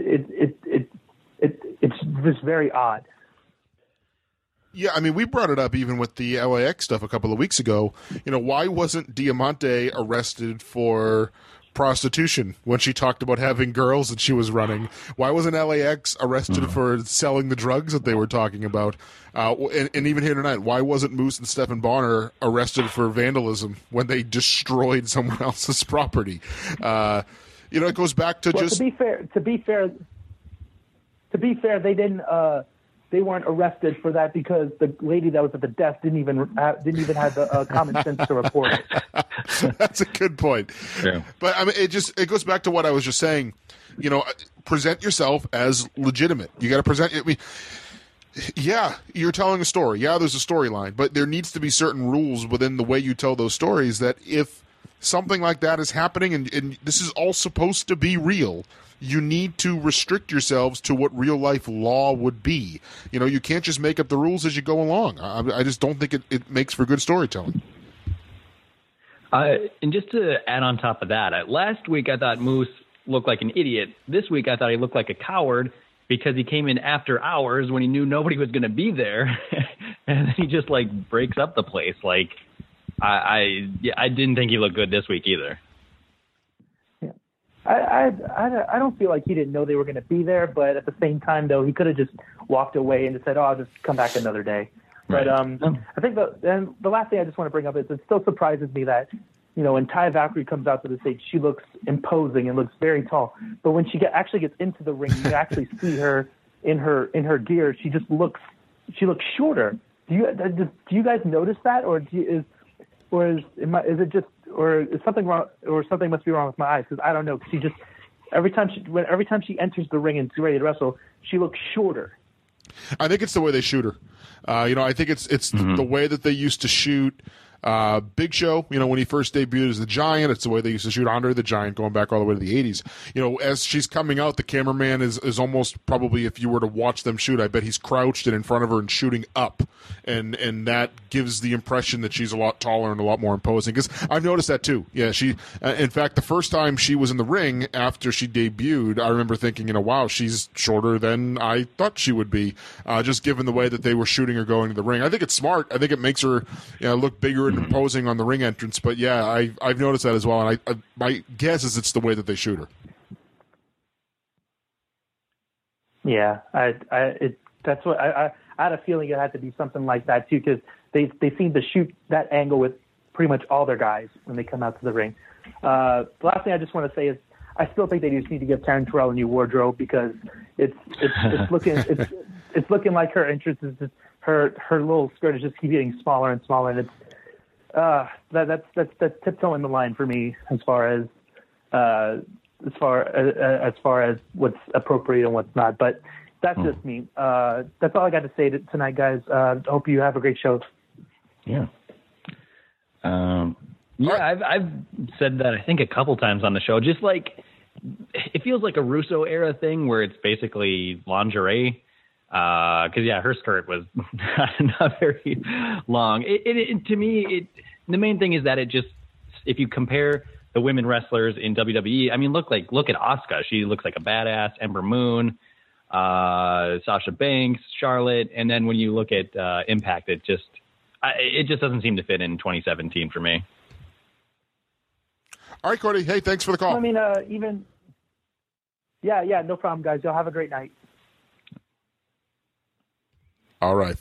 It's just very odd. Yeah, we brought it up even with the LAX stuff a couple of weeks ago. Why wasn't Diamante arrested for prostitution when she talked about having girls that she was running? Why wasn't LAX arrested for selling the drugs that they were talking about? And even here tonight, why wasn't Moose and Stephan Bonnar arrested for vandalism when they destroyed someone else's property? It goes back to just. To be fair, they didn't. They weren't arrested for that because the lady that was at the desk didn't even have the common sense to report it. That's a good point. Yeah. But it goes back to what I was just saying. Present yourself as legitimate. You got to present. Yeah, you're telling a story. Yeah, there's a storyline, but there needs to be certain rules within the way you tell those stories. That if something like that is happening, and this is all supposed to be real, you need to restrict yourselves to what real life law would be. You can't just make up the rules as you go along. I just don't think it makes for good storytelling. And just to add on top of that, last week I thought Moose looked like an idiot. This week I thought he looked like a coward because he came in after hours when he knew nobody was going to be there, and he just breaks up the place. I didn't think he looked good this week either. I don't feel like he didn't know they were going to be there, but at the same time, though, he could have just walked away and just said, I'll just come back another day. Right. But I think the last thing I just want to bring up is it still surprises me that, when Ty Valkyrie comes out to the stage, she looks imposing and looks very tall. But when she actually gets into the ring, you actually see her in her gear. She looks shorter. Do you guys notice that, or is it just, or is something wrong, or something must be wrong with my eyes? Because I don't know. Cause she just every time she enters the ring and is ready to wrestle, she looks shorter. I think it's the way they shoot her. I think it's the way that they used to shoot Big Show, when he first debuted as the Giant, it's the way they used to shoot Andre the Giant going back all the way to the 80s. As she's coming out, the cameraman is almost probably, if you were to watch them shoot, I bet he's crouched and in front of her and shooting up. And that gives the impression that she's a lot taller and a lot more imposing. Because I've noticed that too. Yeah, she. In fact, the first time she was in the ring after she debuted, I remember thinking, wow, she's shorter than I thought she would be. Just given the way that they were shooting her going to the ring, I think it's smart. I think it makes her look bigger and imposing on the ring entrance. But yeah, I've noticed that as well. And my guess is it's the way that they shoot her. Yeah, that's what I had a feeling it had to be something like that too, because they seem to shoot that angle with pretty much all their guys when they come out to the ring. The last thing I just want to say is I still think they just need to give Taryn Terrell a new wardrobe, because it's looking like her entrance is just, her little skirt is just keep getting smaller and smaller, and it's that's tiptoeing the line for me as far as what's appropriate and what's not. But that's just me. That's all I got to say tonight, guys. Hope you have a great show. Yeah. I've said that I think a couple times on the show. Just like it feels like a Russo era thing where it's basically lingerie. Because her skirt was not very long. To me, the main thing is that it just, if you compare the women wrestlers in WWE, I mean, look at Asuka. She looks like a badass. Ember Moon, Sasha Banks, Charlotte, and then when you look at Impact, it just doesn't seem to fit in 2017 for me. All right, Cody. Hey, thanks for the call. I mean, no problem, guys. Y'all have a great night. All right,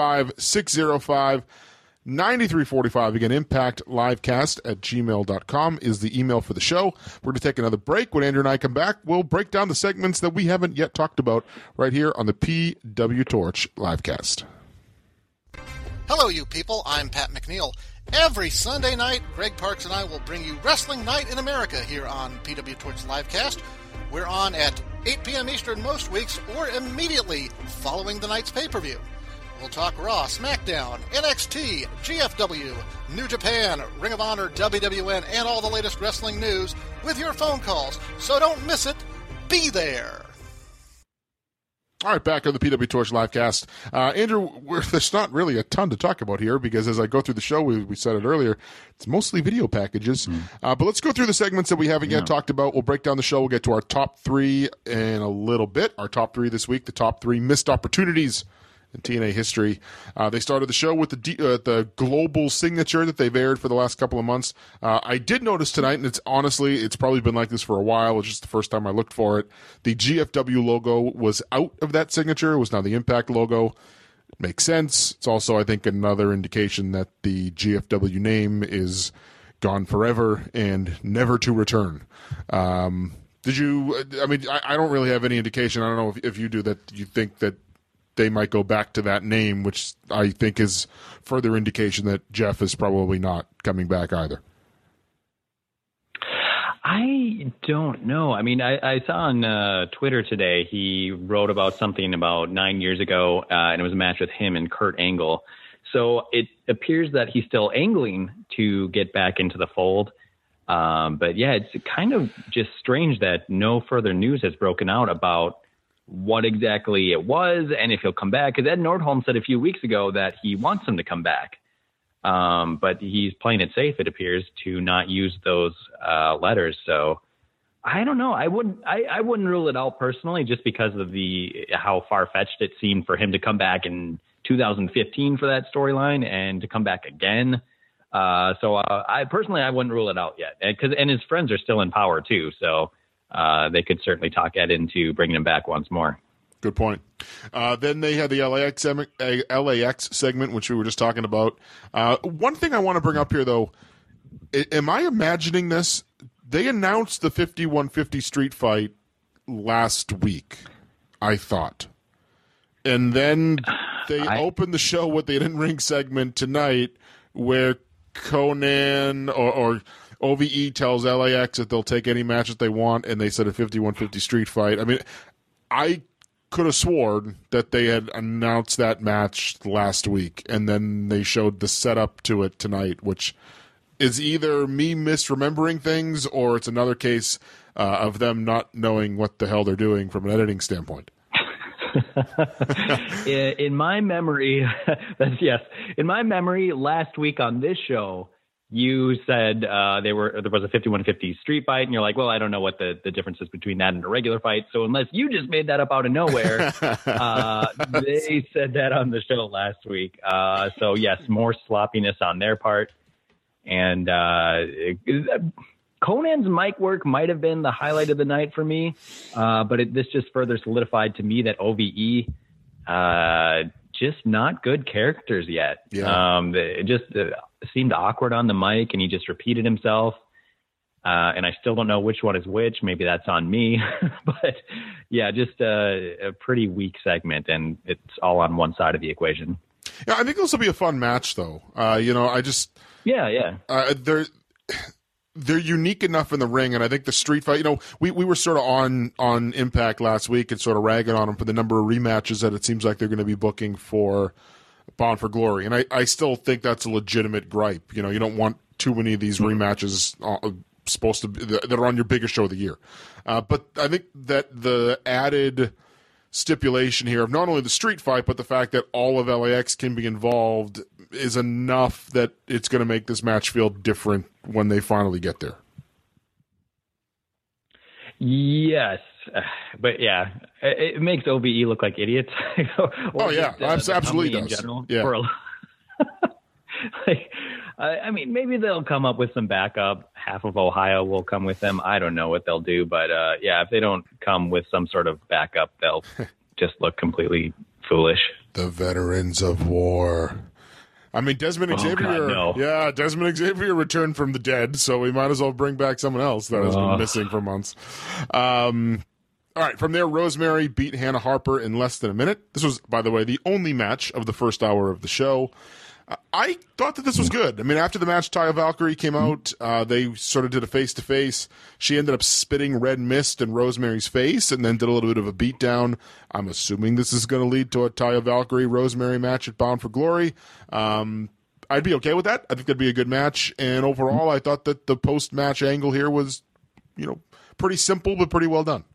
515-605-9345. Again, impactlivecast@gmail.com is the email for the show. We're going to take another break. When Andrew and I come back, we'll break down the segments that we haven't yet talked about right here on the PW Torch Livecast. Hello, you people. I'm Pat McNeil. Every Sunday night, Greg Parks and I will bring you Wrestling Night in America here on PW Torch Livecast. We're on at 8 p.m. Eastern most weeks, or immediately following the night's pay-per-view. We'll talk Raw, SmackDown, NXT, GFW, New Japan, Ring of Honor, WWN, and all the latest wrestling news with your phone calls. So don't miss it. Be there. All right, back on the PW Torch Livecast. Andrew, there's not really a ton to talk about here because as I go through the show, we said it earlier, it's mostly video packages. But let's go through the segments that we haven't yet talked about. We'll break down the show. We'll get to our top three in a little bit. Our top three this week, the top three missed opportunities in TNA history. They started the show with the global signature that they've aired for the last couple of months. I did notice tonight, and it's probably been like this for a while. It's just the first time I looked for it. The GFW logo was out of that signature. It was now the Impact logo. It makes sense. It's also, I think, another indication that the GFW name is gone forever and never to return. Did you? I mean, I don't really have any indication. I don't know if you do that. You think that they might go back to that name, which I think is further indication that Jeff is probably not coming back either. I don't know. I mean, I saw on Twitter today, he wrote about something about 9 years ago, and it was a match with him and Kurt Angle. So it appears that he's still angling to get back into the fold. But yeah, it's kind of just strange that no further news has broken out about what exactly it was and if he'll come back. Because Ed Nordholm said a few weeks ago that he wants him to come back. But he's playing it safe, it appears, to not use those letters. So I don't know. I wouldn't rule it out personally, just because of how far-fetched it seemed for him to come back in 2015 for that storyline and to come back again. So I wouldn't rule it out yet. And his friends are still in power too. So they could certainly talk Ed into bringing him back once more. Good point. Then they had the LAX segment, which we were just talking about. One thing I want to bring up here, though, am I imagining this? They announced the 5150 street fight last week, I thought. And then they opened the show with the in-ring segment tonight where Conan or OVE tells LAX that they'll take any match that they want, and they said a 5150 street fight. I mean, I could have sworn that they had announced that match last week, and then they showed the setup to it tonight, which is either me misremembering things or it's another case of them not knowing what the hell they're doing from an editing standpoint. In my memory, in my memory, last week on this show, you said there was a 51-50 street fight, and you're like, well, I don't know what the difference is between that and a regular fight. So unless you just made that up out of nowhere, they said that on the show last week. So yes, more sloppiness on their part. And Conan's mic work might have been the highlight of the night for me, but this just further solidified to me that OVE just not good characters yet. Yeah. It just seemed awkward on the mic, and he just repeated himself. And I still don't know which one is which. Maybe that's on me. But yeah, just a pretty weak segment, and it's all on one side of the equation. Yeah, I think this will be a fun match, though. They're unique enough in the ring, and I think the street fight, we were sort of on Impact last week and sort of ragging on them for the number of rematches that it seems like they're going to be booking for Bound for Glory. And I still think that's a legitimate gripe. You don't want too many of these rematches supposed to be, that are on your biggest show of the year. But I think that the added stipulation here of not only the street fight, but the fact that all of LAX can be involved is enough that it's going to make this match feel different when they finally get there. Yes, but yeah, it makes OVE look like idiots. Absolutely does. In general, yeah. I mean, maybe they'll come up with some backup. Half of Ohio will come with them. I don't know what they'll do, but if they don't come with some sort of backup, they'll just look completely foolish. The veterans of war. I mean, Desmond Xavier. God, no. Yeah, Desmond Xavier returned from the dead, so we might as well bring back someone else that has been missing for months. All right, from there, Rosemary beat Hannah Harper in less than a minute. This was, by the way, the only match of the first hour of the show. I thought that this was good. I mean, after the match, Taya Valkyrie came out. They sort of did a face-to-face. She ended up spitting red mist in Rosemary's face and then did a little bit of a beatdown. I'm assuming this is going to lead to a Taya Valkyrie-Rosemary match at Bound for Glory. I'd be okay with that. I think that'd be a good match. And overall, I thought that the post-match angle here was, pretty simple but pretty well done.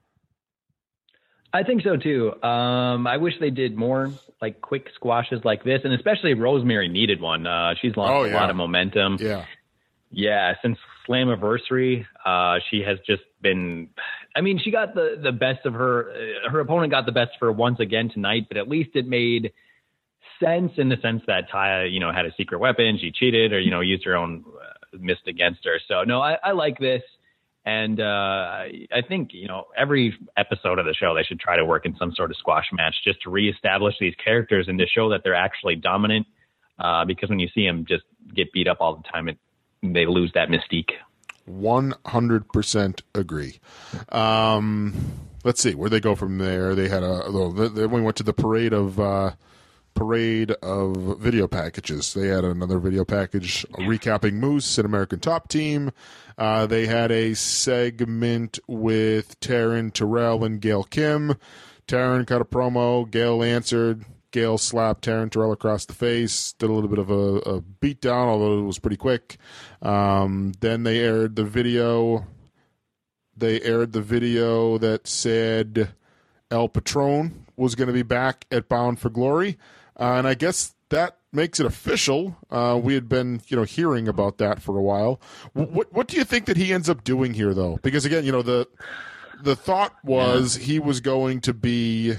I think so too. I wish they did more like quick squashes like this, and especially Rosemary needed one. She's lost a lot of momentum. Yeah. Since Slammiversary, she has just been. I mean, she got the best of her. Her opponent got the best of her once again tonight, but at least it made sense in the sense that Taya, had a secret weapon. She cheated, or used her own mist against her. So no, I like this. And I think, every episode of the show, they should try to work in some sort of squash match just to reestablish these characters and to show that they're actually dominant. Because when you see them just get beat up all the time, they lose that mystique. 100% agree. Let's see where they go from there. They had we went to the parade of video packages. They had another video package recapping Moose and American Top Team. They had a segment with Taryn Terrell and Gail Kim. Taryn cut a promo. Gail answered. Gail slapped Taryn Terrell across the face. Did a little bit of a beatdown, although it was pretty quick. Then they aired the video. That said El Patron was going to be back at Bound for Glory. And I guess that makes it official. We had been, hearing about that for a while. What do you think that he ends up doing here, though? Because again, the thought was he was going to be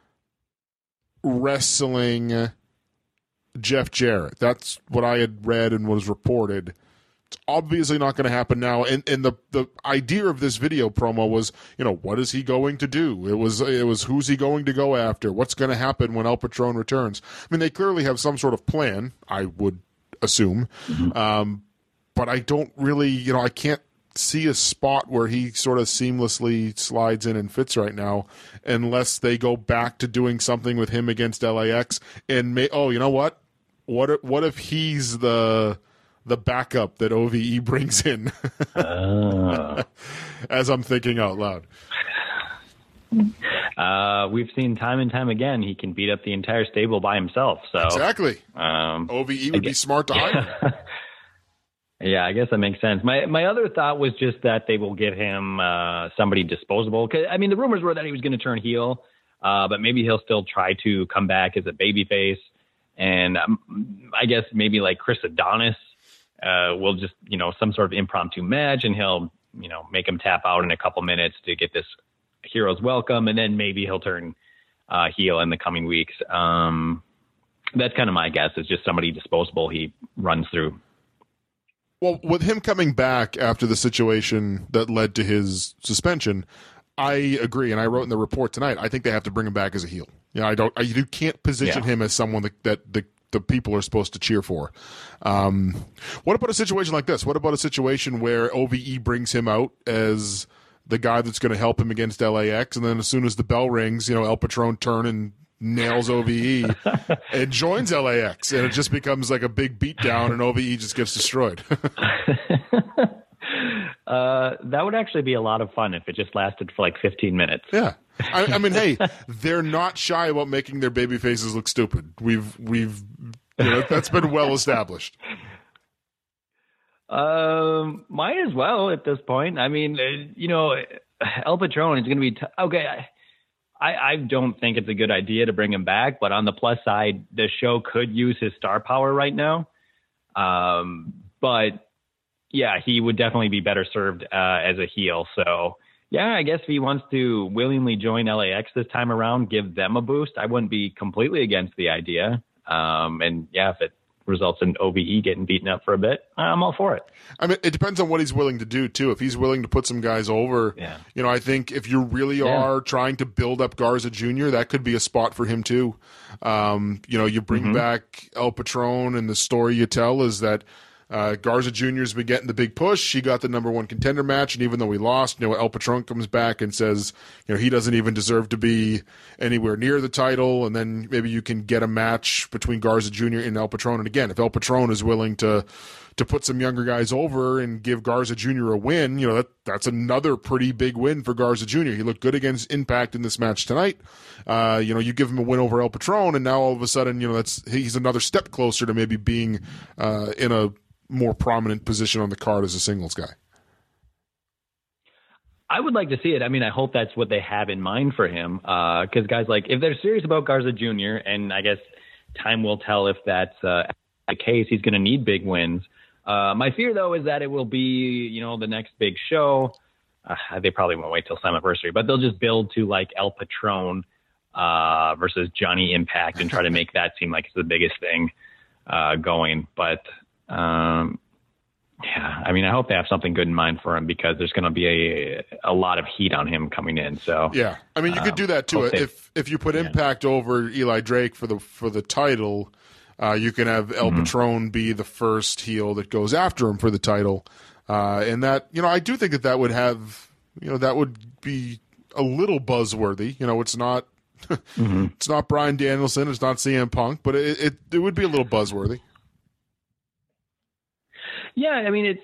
wrestling Jeff Jarrett. That's what I had read and was reported. It's obviously not going to happen now. And the idea of this video promo was, what is he going to do? It was who's he going to go after? What's going to happen when El Patron returns? I mean, they clearly have some sort of plan, I would assume. Mm-hmm. But I don't really, I can't see a spot where he sort of seamlessly slides in and fits right now unless they go back to doing something with him against LAX and you know what? What if he's the backup that OVE brings in? As I'm thinking out loud. we've seen time and time again he can beat up the entire stable by himself. So exactly, OVE would be smart to hire. Yeah, I guess that makes sense. My other thought was just that they will give him somebody disposable. 'Cause, I mean, the rumors were that he was going to turn heel, but maybe he'll still try to come back as a babyface. And I guess maybe like Chris Adonis will just, some sort of impromptu match, and he'll, make him tap out in a couple minutes to get this hero's welcome, and then maybe he'll turn heel in the coming weeks. That's kind of my guess, is just somebody disposable he runs through. Well, with him coming back after the situation that led to his suspension, I agree, and I wrote in the report tonight, I think they have to bring him back as a heel. You can't position him as someone that the people are supposed to cheer for. What about a situation like this? What about a situation where OVE brings him out as the guy that's going to help him against LAX, and then as soon as the bell rings, El Patron turn and nails OVE and joins LAX, and it just becomes like a big beatdown, and OVE just gets destroyed. That would actually be a lot of fun if it just lasted for like 15 minutes. Yeah. I mean, hey, they're not shy about making their baby faces look stupid. We've that's been well established. Might as well at this point. I mean, El Patron is going to be okay. I don't think it's a good idea to bring him back, but on the plus side, the show could use his star power right now. But yeah, he would definitely be better served as a heel. So yeah, I guess if he wants to willingly join LAX this time around, give them a boost, I wouldn't be completely against the idea. And yeah, if it results in OVE getting beaten up for a bit, I'm all for it. I mean, it depends on what he's willing to do too. If he's willing to put some guys over, I think if you really are trying to build up Garza Jr., that could be a spot for him too. You bring back El Patron, and the story you tell is that Garza Jr. has been getting the big push. He got the number one contender match, and even though he lost, El Patron comes back and says, he doesn't even deserve to be anywhere near the title. And then maybe you can get a match between Garza Jr. and El Patron. And again, if El Patron is willing to put some younger guys over and give Garza Jr. a win, that's another pretty big win for Garza Jr. He looked good against Impact in this match tonight. You give him a win over El Patron, and now all of a sudden, he's another step closer to maybe being in a more prominent position on the card as a singles guy. I would like to see it. I mean, I hope that's what they have in mind for him. Because guys, if they're serious about Garza Jr., and I guess time will tell if that's the case, he's going to need big wins. My fear, though, is that it will be, the next big show. They probably won't wait till Slammiversary, but they'll just build to El Patron versus Johnny Impact and try to make that seem like it's the biggest thing going. But I mean, I hope they have something good in mind for him, because there's going to be a lot of heat on him coming in. So yeah, I mean, you could do that too. If you put Impact over Eli Drake for the title, you can have El Patron be the first heel that goes after him for the title, and that I do think that would have that would be a little buzzworthy. It's not it's not Bryan Danielson, it's not CM Punk, but it would be a little buzzworthy. Yeah, I mean,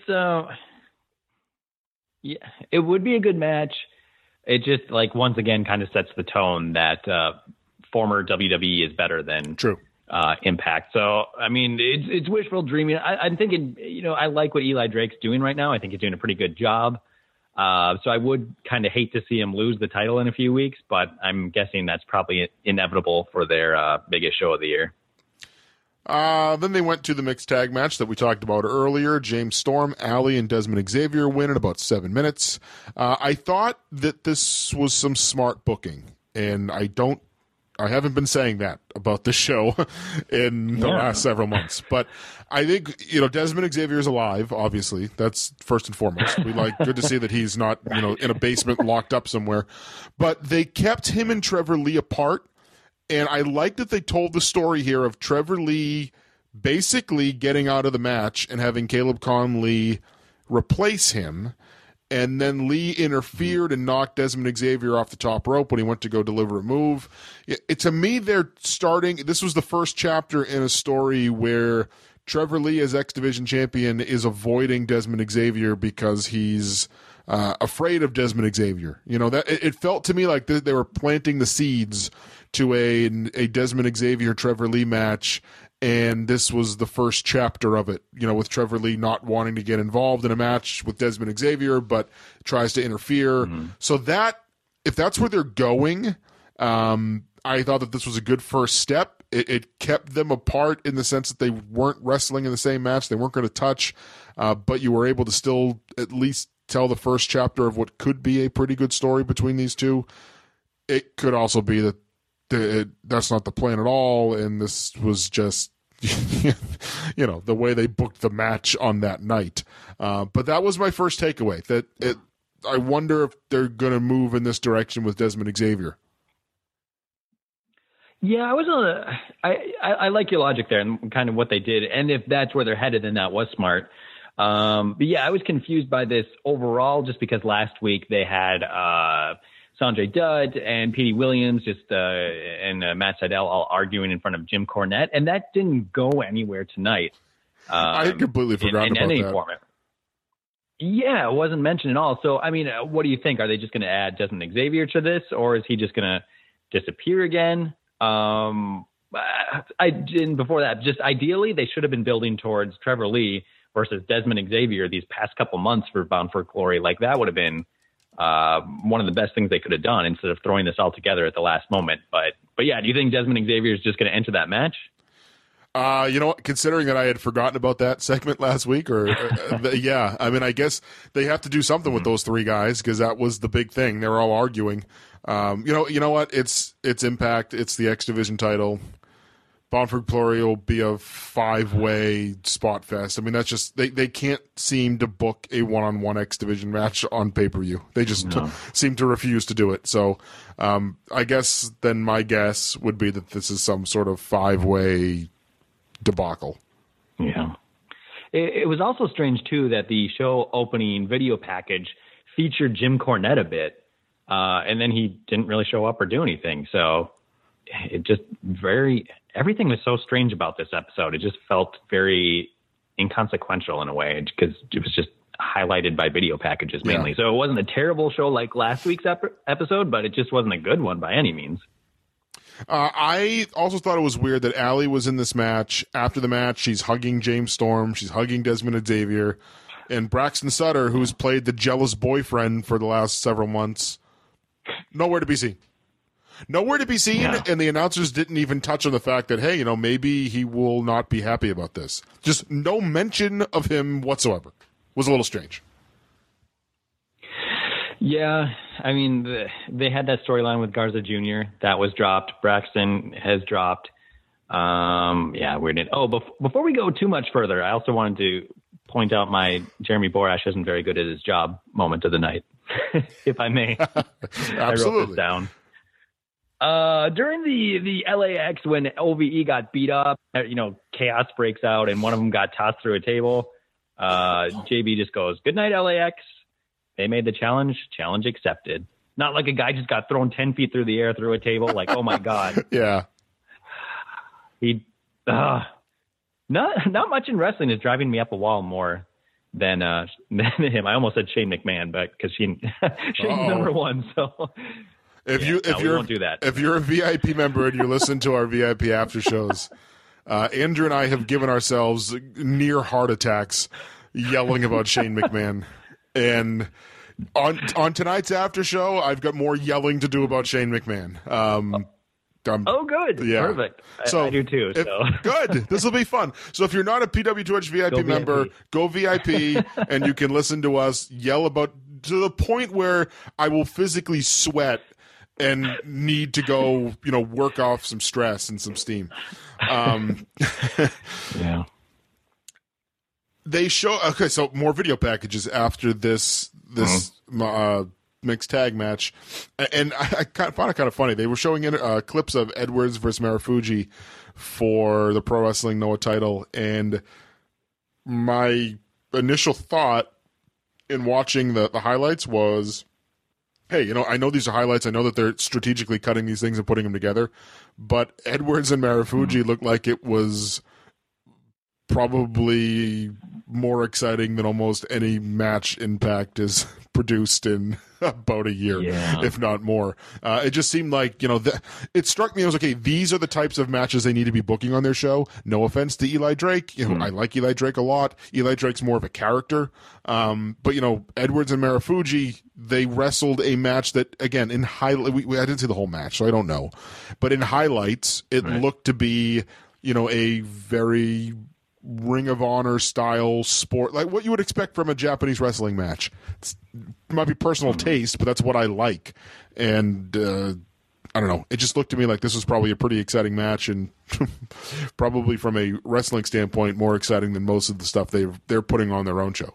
it would be a good match. It just once again kind of sets the tone that former WWE is better than Impact. So I mean, it's wishful dreaming. I'm thinking, I like what Eli Drake's doing right now. I think he's doing a pretty good job. So I would kind of hate to see him lose the title in a few weeks, but I'm guessing that's probably inevitable for their biggest show of the year. Then they went to the mixed tag match that we talked about earlier. James Storm, Alley, and Desmond Xavier win in about 7 minutes. I thought that this was some smart booking, and I haven't been saying that about this show in the last several months. But I think, Desmond Xavier is alive, obviously. That's first and foremost. Good to see that he's not, in a basement locked up somewhere. But they kept him and Trevor Lee apart. And I like that they told the story here of Trevor Lee basically getting out of the match and having Caleb Conley replace him. And then Lee interfered and knocked Desmond Xavier off the top rope when he went to go deliver a move. To me, they're starting. This was the first chapter in a story where Trevor Lee, as X Division champion, is avoiding Desmond Xavier because he's afraid of Desmond Xavier. You know, that it felt to me like they were planting the seeds to a Desmond Xavier Trevor Lee match, and this was the first chapter of it. You know, with Trevor Lee not wanting to get involved in a match with Desmond Xavier, but tries to interfere. So that, if that's where they're going, I thought that this was a good first step. It kept them apart in the sense that they weren't wrestling in the same match. They weren't going to touch, but you were able to still at least tell the first chapter of what could be a pretty good story between these two. It could also be that that's not the plan at all, and this was just, you know, the way they booked the match on that night. But that was my first takeaway. I wonder if they're going to move in this direction with Desmond Xavier. Yeah, I like your logic there and kind of what they did. And if that's where they're headed, then that was smart. But yeah, I was confused by this overall just because last week they had Sanjay Dutt and Petey Williams and Matt Sydal all arguing in front of Jim Cornette, and that didn't go anywhere tonight. I had completely forgotten about any that. Format. Yeah, it wasn't mentioned at all. So, I mean, what do you think? Are they just going to add Desmond Xavier to this, or is he just going to disappear again? Before that, just ideally, they should have been building towards Trevor Lee versus Desmond Xavier these past couple months for Bound for Glory. Like, that would have been one of the best things they could have done instead of throwing this all together at the last moment. But yeah, do you think Desmond Xavier is just going to enter that match? You know what, considering that I had forgotten about that segment last week, yeah, I mean, I guess they have to do something with those three guys because that was the big thing. They were all arguing. You know what? It's Impact. It's the X Division title. Bound for Glory will be a 5-way spot fest. I mean, that's just they can't seem to book a one-on-one X Division match on pay-per-view. They just seem to refuse to do it. So, I guess then my guess would be that this is some sort of 5-way debacle. Yeah. It was also strange too that the show opening video package featured Jim Cornette a bit. And then he didn't really show up or do anything. So it just everything was so strange about this episode. It just felt very inconsequential in a way because it was just highlighted by video packages mainly. Yeah. So it wasn't a terrible show like last week's episode, but it just wasn't a good one by any means. I also thought it was weird that Allie was in this match. After the match, she's hugging James Storm. She's hugging Desmond Xavier. And Braxton Sutter, who's played the jealous boyfriend for the last several months, nowhere to be seen. Nowhere to be seen, yeah. And the announcers didn't even touch on the fact that, hey, you know, maybe he will not be happy about this. Just no mention of him whatsoever. Was a little strange. Yeah, I mean, they had that storyline with Garza Jr. That was dropped. Braxton has dropped. Yeah, we did. Oh, before we go too much further, I also wanted to point out my Jeremy Borash isn't very good at his job moment of the night, if I may. Absolutely. I wrote this down. During the LAX when OVE got beat up, you know, chaos breaks out and one of them got tossed through a table. JB just goes, "Good night, LAX. They made the challenge accepted." Not like a guy just got thrown 10 feet through the air through a table. Like, oh my God. Yeah. Not much in wrestling is driving me up a wall more than him. I almost said Shane McMahon, but because Shane's number one. So if we won't do that. If you're a VIP member and you listen to our VIP after shows, Andrew and I have given ourselves near heart attacks yelling about Shane McMahon. And on tonight's after show, I've got more yelling to do about Shane McMahon. Good. Yeah. Perfect. I do too. Good. This will be fun. So if you're not a PWTorch VIP member, go VIP, and you can listen to us yell about to the point where I will physically sweat and need to go, you know, work off some stress and some steam. Yeah. They show so more video packages after this mixed tag match, and I found it kind of funny. They were showing clips of Edwards versus Marufuji for the Pro Wrestling Noah title, and my initial thought in watching the highlights was, hey, you know, I know these are highlights. I know that they're strategically cutting these things and putting them together, but Edwards and Marufuji looked like it was probably more exciting than almost any match Impact has produced in about a year, if not more. It just seemed like, it struck me, I was okay, these are the types of matches they need to be booking on their show. No offense to Eli Drake. I like Eli Drake a lot. Eli Drake's more of a character. But Edwards and Marufuji, they wrestled a match that, again, in highlight, I didn't see the whole match, so I don't know. But in highlights, it looked to be, a very Ring of Honor style sport, like what you would expect from a Japanese wrestling match. It might be personal taste, but that's what I like. And I don't know. It just looked to me like this was probably a pretty exciting match, and probably from a wrestling standpoint, more exciting than most of the stuff they're putting on their own show.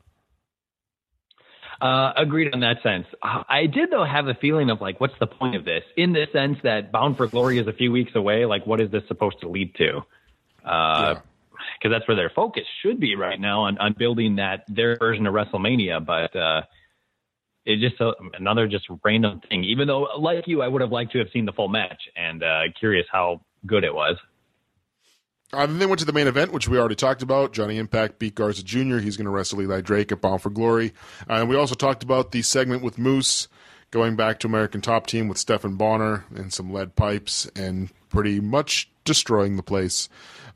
Agreed on that sense. I did, though, have a feeling of like, what's the point of this? In the sense that Bound for Glory is a few weeks away. Like, what is this supposed to lead to? Because that's where their focus should be right now on building their version of WrestleMania. But it's just another just random thing. Even though, like you, I would have liked to have seen the full match, and curious how good it was. Then they went to the main event, which we already talked about. Johnny Impact beat Garza Jr. He's going to wrestle Eli Drake at Bound for Glory. And we also talked about the segment with Moose going back to American Top Team with Stephan Bonner and some lead pipes and pretty much destroying the place.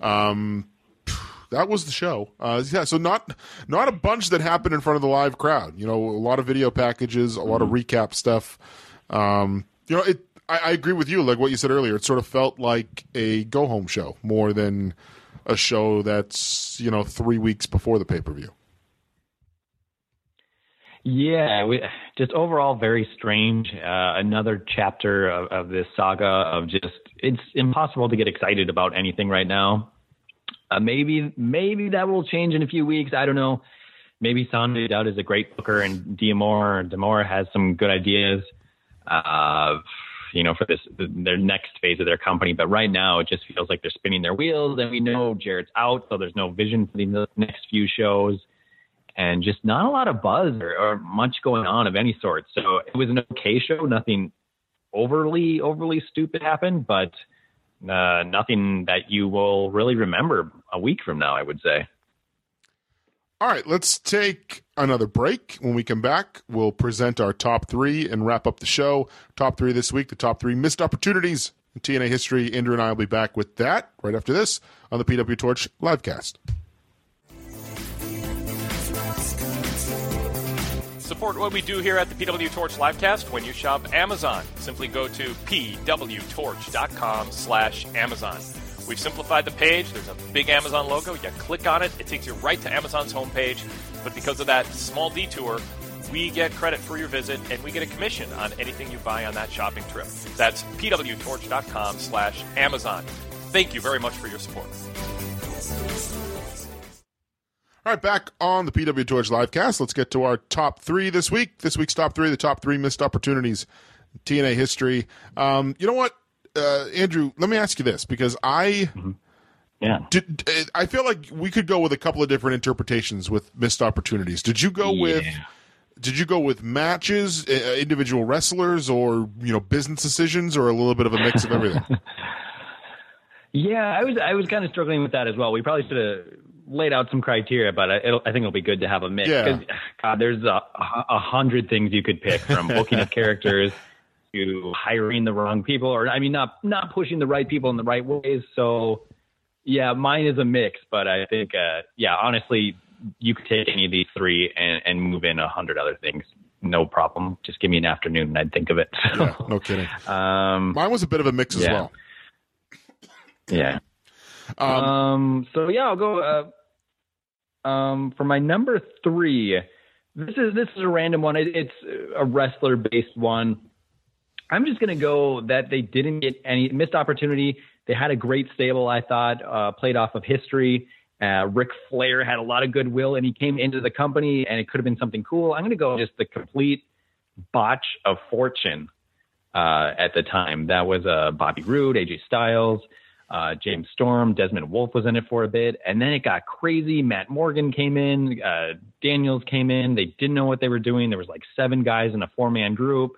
That was the show. So not a bunch that happened in front of the live crowd. A lot of video packages, a lot of recap stuff. I agree with you, like what you said earlier. It sort of felt like a go-home show more than a show that's, 3 weeks before the pay-per-view. Yeah, just overall very strange. Another chapter of this saga of just, it's impossible to get excited about anything right now. Maybe that will change in a few weeks. I don't know. Maybe Sanjay Dutt is a great booker, and D'Amore has some good ideas. For their next phase of their company. But right now it just feels like they're spinning their wheels, and we know Jarrett's out, so there's no vision for the next few shows, and just not a lot of buzz or much going on of any sort. So it was an okay show. Nothing overly stupid happened, but nothing that you will really remember a week from now, I would say. All right, let's take another break. When we come back, we'll present our top three and wrap up the show. Top three this week, the top three missed opportunities in TNA history. Andrew and I will be back with that right after this on the PW Torch livecast. Support what we do here at the PW Torch livecast when you shop Amazon. Simply go to pwtorch.com/Amazon. We've simplified the page. There's a big Amazon logo. You click on it. It takes you right to Amazon's homepage. But because of that small detour, we get credit for your visit, and we get a commission on anything you buy on that shopping trip. That's pwtorch.com/Amazon. Thank you very much for your support. All right, back on the PW Torch livecast. Let's get to our top three this week. This week's top three, the top three missed opportunities in TNA history. You know what? Andrew, let me ask you this, because I feel like we could go with a couple of different interpretations with missed opportunities. Did you go with matches, individual wrestlers, or business decisions, or a little bit of a mix of everything? Yeah, I was kind of struggling with that as well. We probably should have laid out some criteria, but I think it'll be good to have a mix. Yeah. God, there's 100 things you could pick, from booking of characters to hiring the wrong people, or not pushing the right people in the right ways. So yeah, mine is a mix, but I think honestly, you could take any of these three and move in 100 other things, no problem. Just give me an afternoon and I'd think of it. Yeah, no kidding. Mine was a bit of a mix as well. Yeah. So yeah, I'll go for my number three. This is a random one. It's a wrestler based one. I'm just going to go that they didn't get any missed opportunity. They had a great stable, I thought, played off of history. Ric Flair had a lot of goodwill, and he came into the company, and it could have been something cool. I'm going to go just the complete botch of fortune at the time. That was Bobby Roode, AJ Styles, James Storm, Desmond Wolfe was in it for a bit, and then it got crazy. Matt Morgan came in, Daniels came in. They didn't know what they were doing. There was like 7 guys in a 4-man group.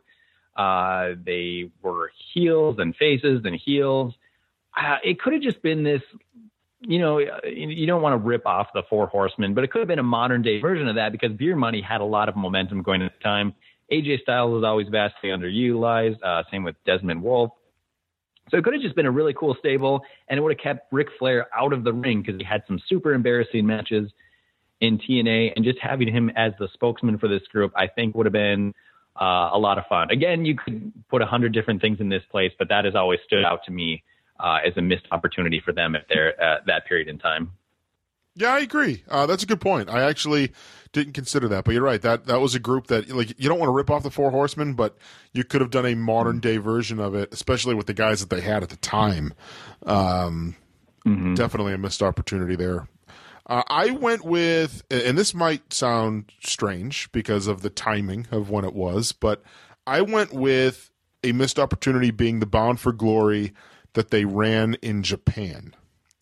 They were heels and faces and heels. It could have just been this you know, you don't want to rip off the Four Horsemen, but it could have been a modern day version of that because Beer Money had a lot of momentum going at the time. AJ Styles was always vastly underutilized. Same with Desmond Wolfe. So it could have just been a really cool stable, and it would have kept Ric Flair out of the ring because he had some super embarrassing matches in TNA, and just having him as the spokesman for this group, I think would have been a lot of fun. Again, you could put 100 different things in this place, but that has always stood out to me as a missed opportunity for them at that period in time. Yeah, I agree. That's a good point. I actually didn't consider that, but you're right. That was a group that, like, you don't want to rip off the Four Horsemen, but you could have done a modern day version of it, especially with the guys that they had at the time. Definitely a missed opportunity there. I went with, and this might sound strange because of the timing of when it was, but I went with a missed opportunity being the Bound for Glory that they ran in Japan.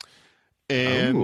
And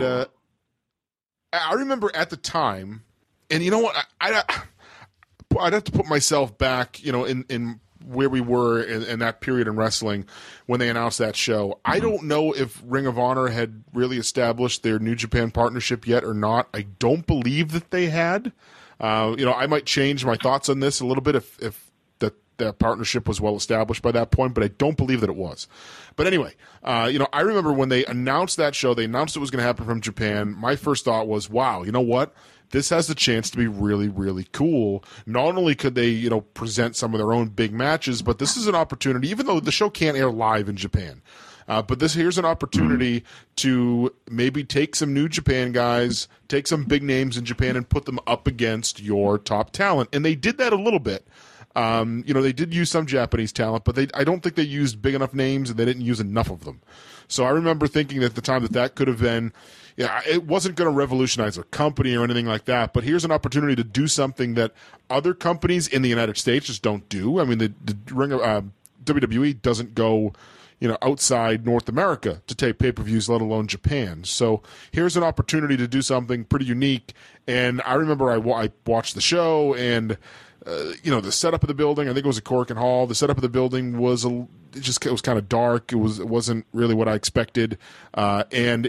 I remember at the time, and you know what, I'd have to put myself back, you know, in where we were in that period in wrestling when they announced that show. I don't know if Ring of Honor had really established their New Japan partnership yet or not. I don't believe that they had. You know, I might change my thoughts on this a little bit if that partnership was well established by that point, but I don't believe that it was. But anyway, you know, I remember when they announced that show, they announced it was going to happen from Japan. My first thought was, wow, you know what? This has the chance to be really, really cool. Not only could they, you know, present some of their own big matches, but this is an opportunity, even though the show can't air live in Japan. But here's an opportunity to maybe take some New Japan guys, take some big names in Japan and put them up against your top talent. And they did that a little bit. You know, they did use some Japanese talent, but I don't think they used big enough names, and they didn't use enough of them. So I remember thinking at the time that could have been, yeah, it wasn't going to revolutionize a company or anything like that, but here's an opportunity to do something that other companies in the United States just don't do. I mean, the ring of WWE doesn't go, you know, outside North America to take pay-per-views, let alone Japan. So here's an opportunity to do something pretty unique. And I remember I watched the show, and you know, the setup of the building, I think it was at Corkin Hall. The setup of the building was it was kind of dark. It wasn't really what I expected, and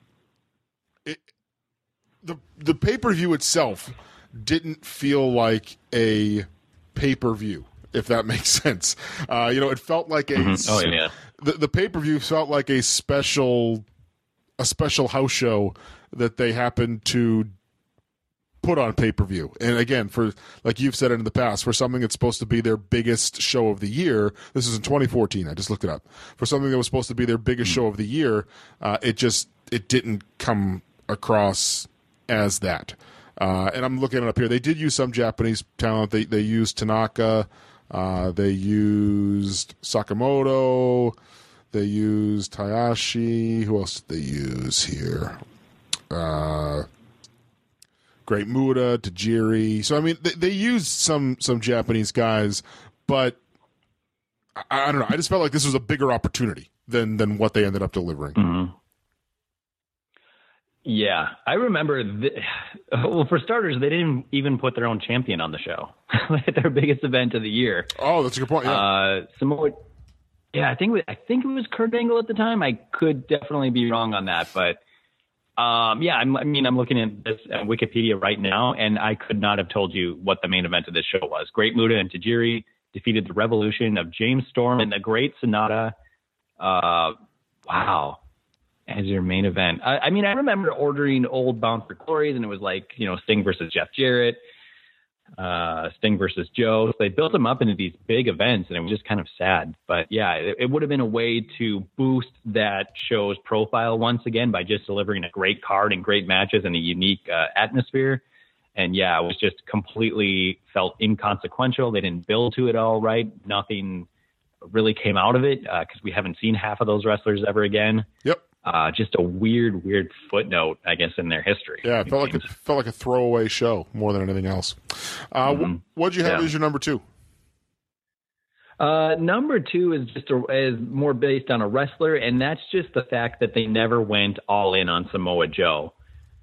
the pay-per-view itself didn't feel like a pay-per-view, if that makes sense. You know, it felt like the pay-per-view felt like a special house show that they happened to put on pay-per-view. And again, for, like you've said it in the past, for something that's supposed to be their biggest show of the year, this is in 2014, I just looked it up, for something that was supposed to be their biggest show of the year, it didn't come across as that. And I'm looking it up here. They did use some Japanese talent. They used Tanaka, they used Sakamoto, they used Hayashi. Who else did they use here? Great Muta, Tajiri. So I mean, they used some Japanese guys, but I don't know. I just felt like this was a bigger opportunity than what they ended up delivering. Mm-hmm. Yeah, I remember. Well, for starters, they didn't even put their own champion on the show. Their biggest event of the year. Oh, that's a good point. Yeah. Samoa. Yeah, I think it was Kurt Angle at the time. I could definitely be wrong on that, but. Yeah, I'm looking at this at Wikipedia right now, and I could not have told you what the main event of this show was. Great Muta and Tajiri defeated the Revolution of James Storm and the Great Sonata. Wow. As your main event. I mean, I remember ordering old Bound for Glories, and it was like, you know, Sting versus Jeff Jarrett, Sting versus Joe. So they built them up into these big events, and it was just kind of sad. But yeah, it would have been a way to boost that show's profile once again by just delivering a great card and great matches and a unique atmosphere. And yeah, it was just completely felt inconsequential. They didn't build to it all right. Nothing really came out of it because we haven't seen half of those wrestlers ever again. Yep. Just a weird footnote, I guess, in their history. Yeah, it felt like a throwaway show more than anything else. What'd you have as your number two? Number two is is more based on a wrestler, and that's just the fact that they never went all in on Samoa Joe.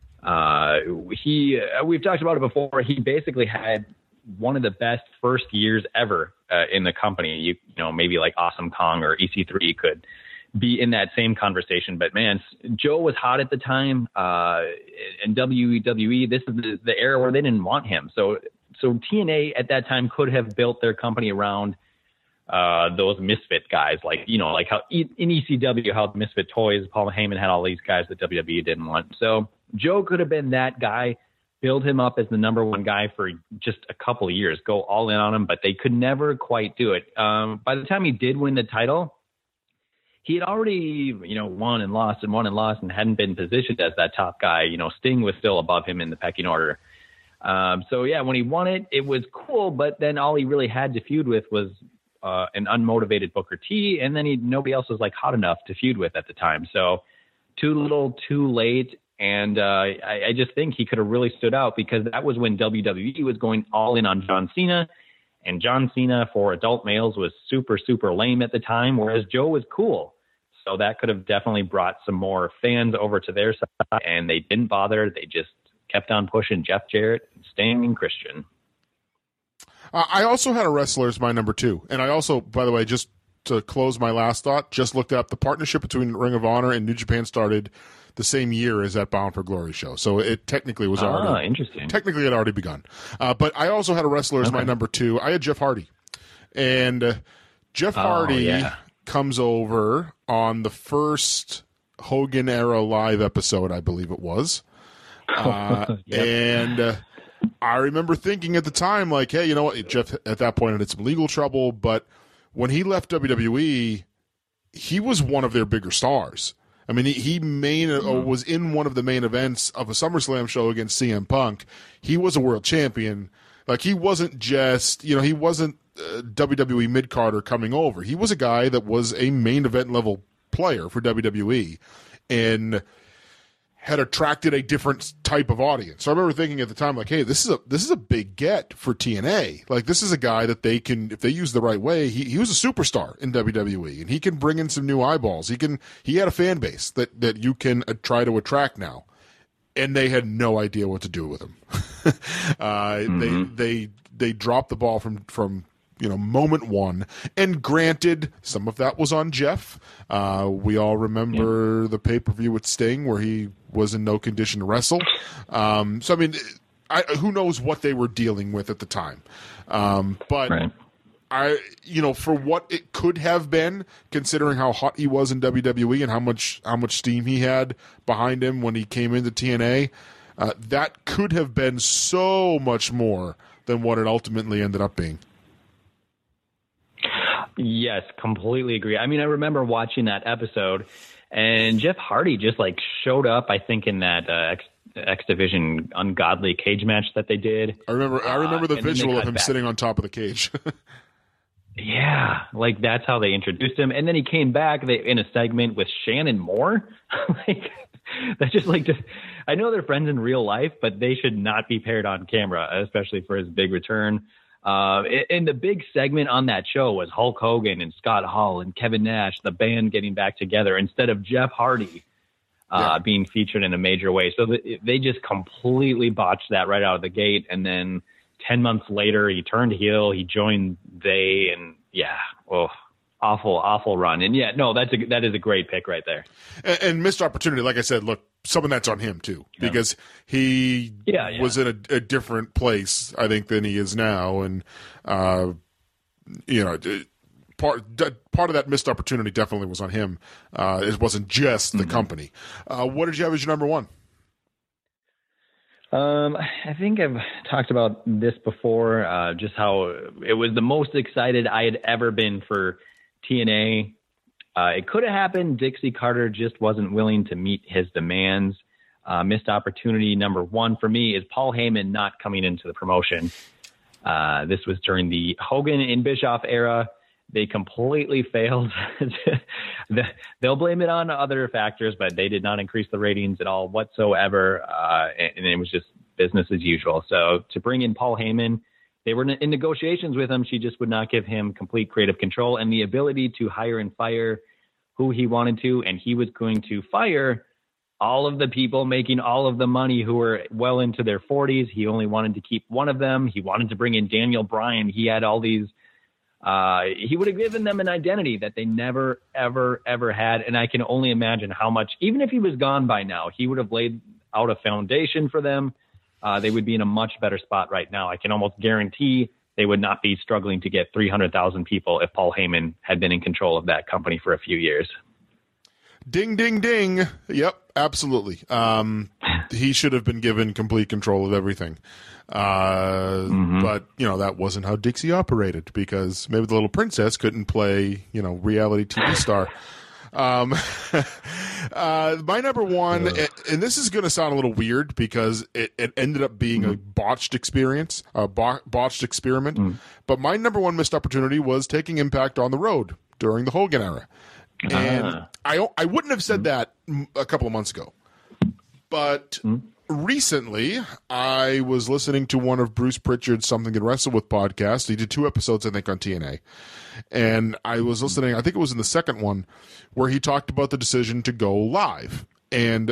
We've talked about it before. He basically had one of the best first years ever in the company. You know, maybe like Awesome Kong or EC3 could be in that same conversation. But man, Joe was hot at the time, and WWE, this is the era where they didn't want him. So TNA at that time could have built their company around those misfit guys, like how in ECW, how the Misfit Toys, Paul Heyman had all these guys that WWE didn't want. So Joe could have been that guy, build him up as the number one guy for just a couple of years, go all in on him, but they could never quite do it. By the time he did win the title, he had already, won and lost and hadn't been positioned as that top guy. Sting was still above him in the pecking order. So yeah, when he won it, it was cool, but then all he really had to feud with was an unmotivated Booker T, and then nobody else was like hot enough to feud with at the time. So too little, too late. And I just think he could have really stood out, because that was when WWE was going all in on John Cena, and John Cena for adult males was super, super lame at the time, whereas Joe was cool. So that could have definitely brought some more fans over to their side, and they didn't bother. They just kept on pushing Jeff Jarrett, Sting, and Christian. I also had a wrestler as my number 2. And I also, by the way, just to close my last thought, just looked up the partnership between Ring of Honor and New Japan started the same year as that Bound for Glory show. So it technically was already interesting. Technically it had already begun. But I also had a wrestler as my number 2. I had Jeff Hardy. And Jeff Hardy comes over on the first Hogan era live episode, I believe it was. And I remember thinking at the time, like, hey, you know what? Jeff at that point had some legal trouble, but when he left WWE, he was one of their bigger stars. I mean, he was in one of the main events of a SummerSlam show against CM Punk. He was a world champion. Like, he wasn't just, he wasn't WWE mid-carder coming over. He was a guy that was a main event level player for WWE and had attracted a different type of audience. So I remember thinking at the time, like, hey, this is a big get for TNA. Like, this is a guy that they can, if they use the right way, he was a superstar in WWE, and he can bring in some new eyeballs. He had a fan base that you can try to attract now. And they had no idea what to do with him. They dropped the ball from moment one. And granted, some of that was on Jeff. We all remember the pay-per-view with Sting where he was in no condition to wrestle. So, I mean, who knows what they were dealing with at the time. But right. For what it could have been, considering how hot he was in WWE and how much steam he had behind him when he came into TNA, that could have been so much more than what it ultimately ended up being. Yes, completely agree. I mean, I remember watching that episode, and Jeff Hardy just showed up, I think, in that X Division ungodly cage match that they did. I remember the visual of him sitting on top of the cage. Yeah, that's how they introduced him, and then he came back in a segment with Shannon Moore. That's just I know they're friends in real life, but they should not be paired on camera, especially for his big return. And the big segment on that show was Hulk Hogan and Scott Hall and Kevin Nash, the band getting back together, instead of Jeff Hardy being featured in a major way. So they just completely botched that right out of the gate. And then 10 months later, he turned heel, he joined and awful run. And that is a great pick right there. And missed opportunity. Like I said, look, some of that's on him too, because he was in a different place, I think, than he is now. And, part of that missed opportunity definitely was on him. It wasn't just the company. What did you have as your number 1? I think I've talked about this before, just how it was the most excited I had ever been for TNA. It could have happened. Dixie Carter just wasn't willing to meet his demands. Missed opportunity number 1 for me is Paul Heyman not coming into the promotion. This was during the Hogan and Bischoff era. They completely failed. They'll blame it on other factors, but they did not increase the ratings at all whatsoever. And it was just business as usual. So to bring in Paul Heyman, they were in negotiations with him. She just would not give him complete creative control and the ability to hire and fire who he wanted to. And he was going to fire all of the people making all of the money who were well into their 40s. He only wanted to keep one of them. He wanted to bring in Daniel Bryan. He had all these he would have given them an identity that they never, ever, ever had. And I can only imagine how much, even if he was gone by now, he would have laid out a foundation for them. They would be in a much better spot right now. I can almost guarantee they would not be struggling to get 300,000 people if Paul Heyman had been in control of that company for a few years. Ding, ding, ding. Yep, absolutely. He should have been given complete control of everything. But, that wasn't how Dixie operated, because maybe the little princess couldn't play, reality TV star. My number one, and this is going to sound a little weird because it ended up being a botched experience, a botched experiment. But my number one missed opportunity was taking Impact on the road during the Hogan era. And I wouldn't have said that a couple of months ago. But recently, I was listening to one of Bruce Pritchard's Something to Wrestle With podcast. He did 2 episodes, I think, on TNA. And I was listening, I think it was in the second one, where he talked about the decision to go live. And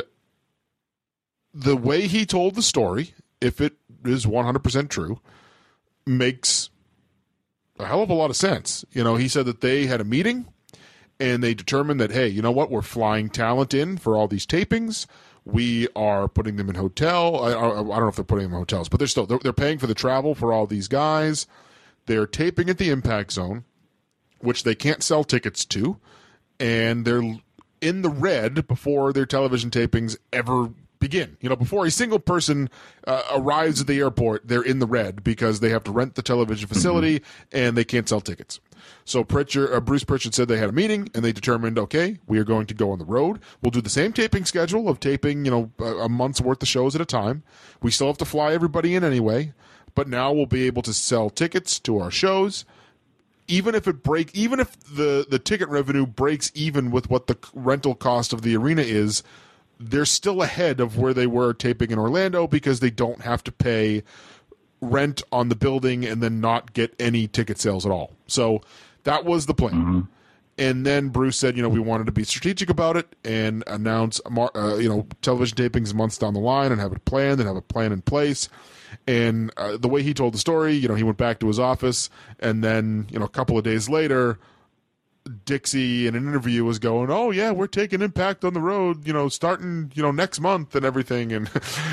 the way he told the story, if it is 100% true, makes a hell of a lot of sense. He said that they had a meeting, and they determined that, hey, you know what? We're flying talent in for all these tapings. We are putting them in hotel. I don't know if they're putting them in hotels, but they're paying for the travel for all these guys. They're taping at the Impact Zone, which they can't sell tickets to, and they're in the red before their television tapings ever begin. Before a single person arrives at the airport, they're in the red because they have to rent the television facility and they can't sell tickets. So Bruce Pritchard said they had a meeting and they determined, okay, we are going to go on the road. We'll do the same taping schedule of taping, a month's worth of shows at a time. We still have to fly everybody in anyway, but now we'll be able to sell tickets to our shows. Even if the ticket revenue breaks even with what the rental cost of the arena is, they're still ahead of where they were taping in Orlando because they don't have to pay rent on the building and then not get any ticket sales at all. So that was the plan. And then Bruce said, we wanted to be strategic about it and announce, television tapings months down the line and have it planned and have a plan in place. And the way he told the story, he went back to his office, and then, a couple of days later, Dixie in an interview was going, oh yeah, we're taking Impact on the road, starting, next month and everything. And,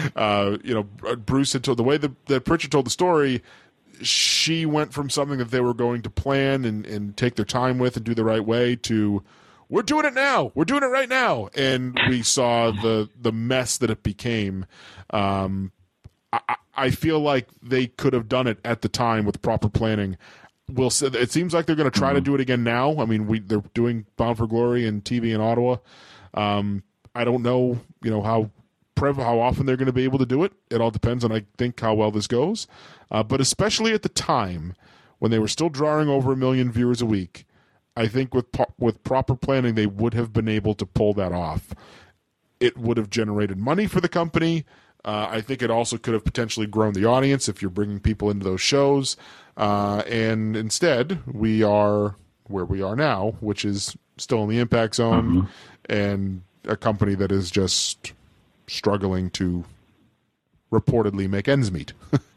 Bruce had told, the way that Pritchard told the story, she went from something that they were going to plan and take their time with and do the right way to, we're doing it now. We're doing it right now. And we saw the mess that it became. I feel like they could have done it at the time with proper planning. It seems like they're going to try to do it again now. I mean, they're doing Bound for Glory and TV in Ottawa. I don't know, how often they're going to be able to do it. It all depends on, I think, how well this goes. But especially at the time when they were still drawing over 1 million viewers a week, I think with proper planning, they would have been able to pull that off. It would have generated money for the company. I think it also could have potentially grown the audience if you're bringing people into those shows. And instead, we are where we are now, which is still in the Impact Zone and a company that is just struggling to reportedly make ends meet.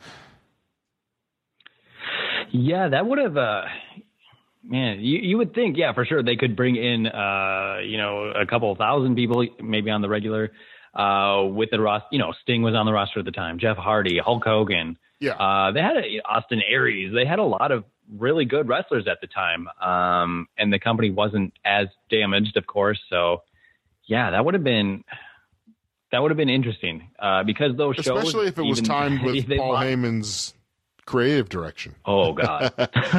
Yeah, that would have, man, you would think, yeah, for sure, they could bring in, a couple of thousand people, maybe on the regular, with the roster. Sting was on the roster at the time, Jeff Hardy, Hulk Hogan. Yeah. They had Austin Aries. They had a lot of really good wrestlers at the time. And the company wasn't as damaged, of course. So, yeah, that would have been interesting because those shows, especially if it was timed with Paul Heyman's creative direction. Oh God.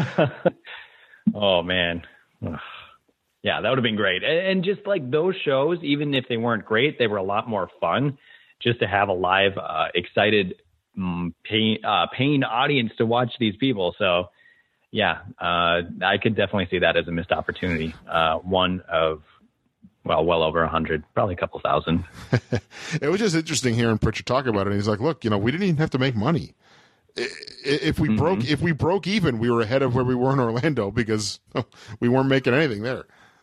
Oh man. Yeah, that would have been great. And just like those shows, even if they weren't great, they were a lot more fun just to have a live, excited, paying audience to watch these people. So yeah, I could definitely see that as a missed opportunity. One of, well over 100, probably a couple thousand. It was just interesting hearing Pritchard talk about it. And he's like, look, we didn't even have to make money. If we broke even, we were ahead of where we were in Orlando because we weren't making anything there.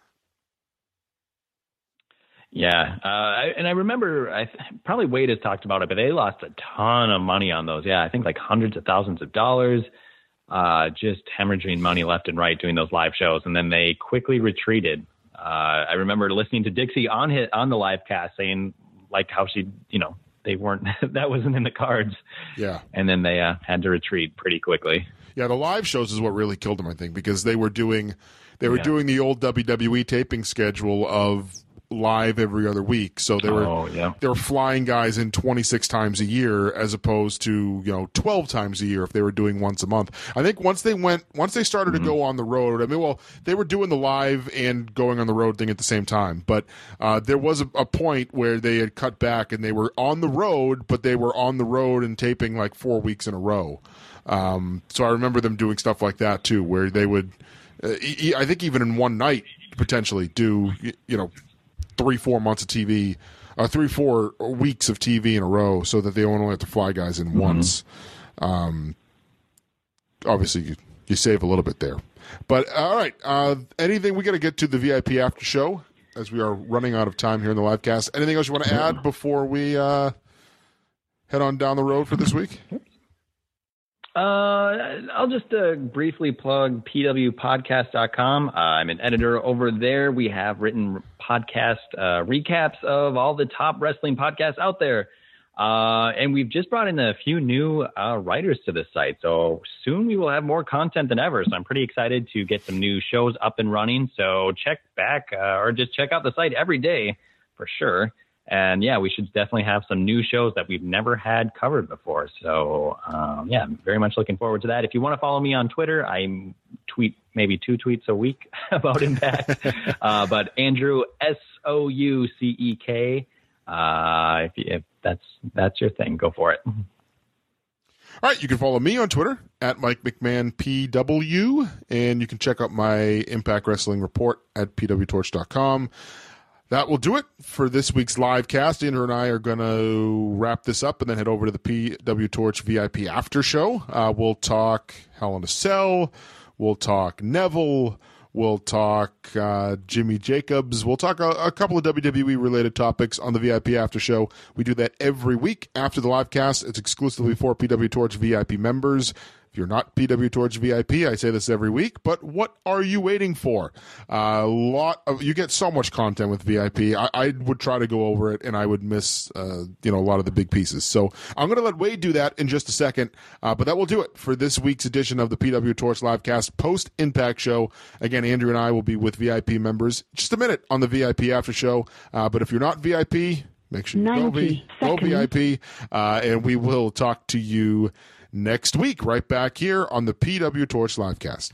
Yeah. And I remember, probably Wade has talked about it, but they lost a ton of money on those. Yeah. I think like hundreds of thousands of dollars. just hemorrhaging money left and right doing those live shows. And then they quickly retreated. I remember listening to Dixie on the live cast saying like how she, they weren't, that wasn't in the cards. Yeah. And then they had to retreat pretty quickly. Yeah, the live shows is what really killed them, I think, because they were doing the old WWE taping schedule of live every other week. So they were flying guys in 26 times a year as opposed to 12 times a year if they were doing once a month. I think once they started to go on the road, they were doing the live and going on the road thing at the same time, but there was a point where they had cut back and they were on the road, but they were on the road and taping like 4 weeks in a row. So I remember them doing stuff like that too, where they would I think even in one night potentially do 3-4 months of TV, 3-4 weeks of TV in a row, so that they only have to fly guys in once. Obviously, you save a little bit there. But all right, anything, we got to get to the VIP after show as we are running out of time here in the live cast. Anything else you want to add before we head on down the road for this week? I'll just briefly plug pwpodcast.com. I'm an editor over there. We have written podcast recaps of all the top wrestling podcasts out there. And we've just brought in a few new writers to the site. So soon we will have more content than ever. So I'm pretty excited to get some new shows up and running. So check back or just check out the site every day for sure. And yeah, we should definitely have some new shows that we've never had covered before. So yeah, I'm very much looking forward to that. If you want to follow me on Twitter, I tweet maybe 2 tweets a week about Impact. But Andrew Souceck, if that's your thing, go for it. All right, you can follow me on Twitter at Mike McMahon PW, and you can check out my Impact Wrestling report at pwtorch.com. That will do it for this week's live cast. Andrew and I are going to wrap this up and then head over to the PW Torch VIP after show. We'll talk Hell in a Cell. We'll talk Neville. We'll talk Jimmy Jacobs. We'll talk a couple of WWE-related topics on the VIP after show. We do that every week after the live cast. It's exclusively for PW Torch VIP members. If you're not PW Torch VIP, I say this every week, but what are you waiting for? You get so much content with VIP. I would try to go over it, and I would miss a lot of the big pieces. So I'm going to let Wade do that in just a second, but that will do it for this week's edition of the PW Torch Livecast post-Impact show. Again, Andrew and I will be with VIP members just a minute on the VIP after show, but if you're not VIP, make sure you go VIP, and we will talk to you next week, right back here on the PW Torch Livecast.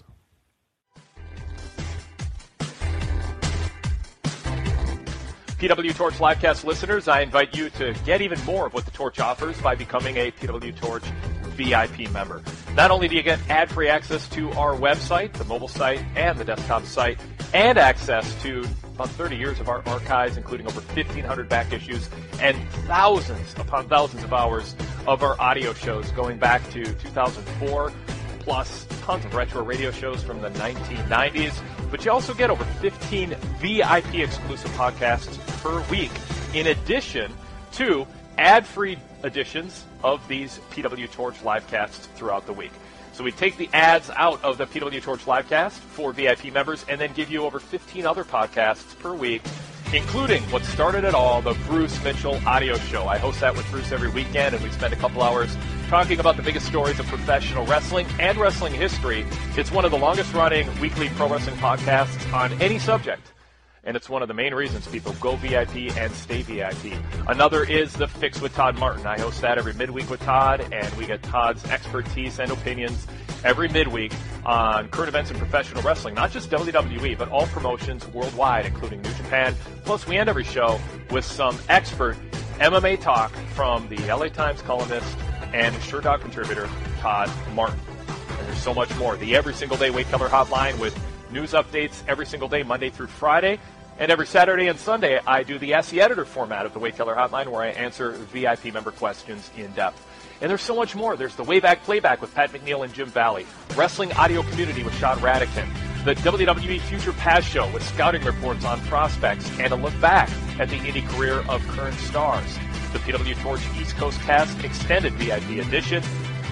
PW Torch Livecast listeners, I invite you to get even more of what the Torch offers by becoming a PW Torch VIP member. Not only do you get ad-free access to our website, the mobile site, and the desktop site, and access to about 30 years of our archives, including over 1,500 back issues and thousands upon thousands of hours of our audio shows going back to 2004, plus tons of retro radio shows from the 1990s. But you also get over 15 VIP exclusive podcasts per week, in addition to ad-free editions of these PW Torch Livecasts throughout the week. So we take the ads out of the PW Torch Livecast for VIP members and then give you over 15 other podcasts per week, including what started it all, the Bruce Mitchell audio show. I host that with Bruce every weekend, and we spend a couple hours talking about the biggest stories of professional wrestling and wrestling history. It's one of the longest-running weekly pro wrestling podcasts on any subject, and it's one of the main reasons people go VIP and stay VIP. Another is The Fix with Todd Martin. I host that every midweek with Todd, and we get Todd's expertise and opinions every midweek on current events in professional wrestling, not just WWE, but all promotions worldwide, including New Japan. Plus, we end every show with some expert MMA talk from the LA Times columnist and SureDog contributor, Todd Martin. And there's so much more. The Every Single Day Wade Keller Hotline with news updates every single day, Monday through Friday. And every Saturday and Sunday, I do the Ask the Editor format of the Wade Keller Hotline, where I answer VIP member questions in depth. And there's so much more. There's the Wayback Playback with Pat McNeil and Jim Valley, Wrestling Audio Community with Sean Radican, the WWE Future Past Show with scouting reports on prospects and a look back at the indie career of current stars, the PW Torch East Coast Cast Extended VIP Edition,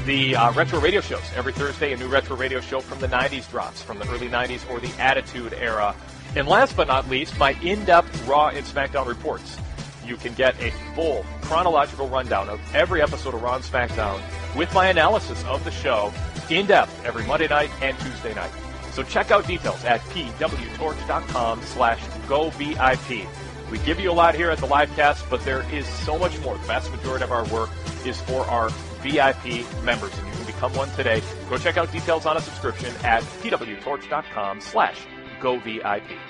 The retro radio shows. Every Thursday, a new retro radio show from the 90s drops, from the early 90s or the Attitude Era. And last but not least, my in-depth Raw and SmackDown reports. You can get a full chronological rundown of every episode of Raw and SmackDown with my analysis of the show in depth every Monday night and Tuesday night. So check out details at pwtorch.com/govip. We give you a lot here at the Livecast, but there is so much more. The vast majority of our work is for our VIP members, and you can become one today. Go check out details on a subscription at pwtorch.com/govip.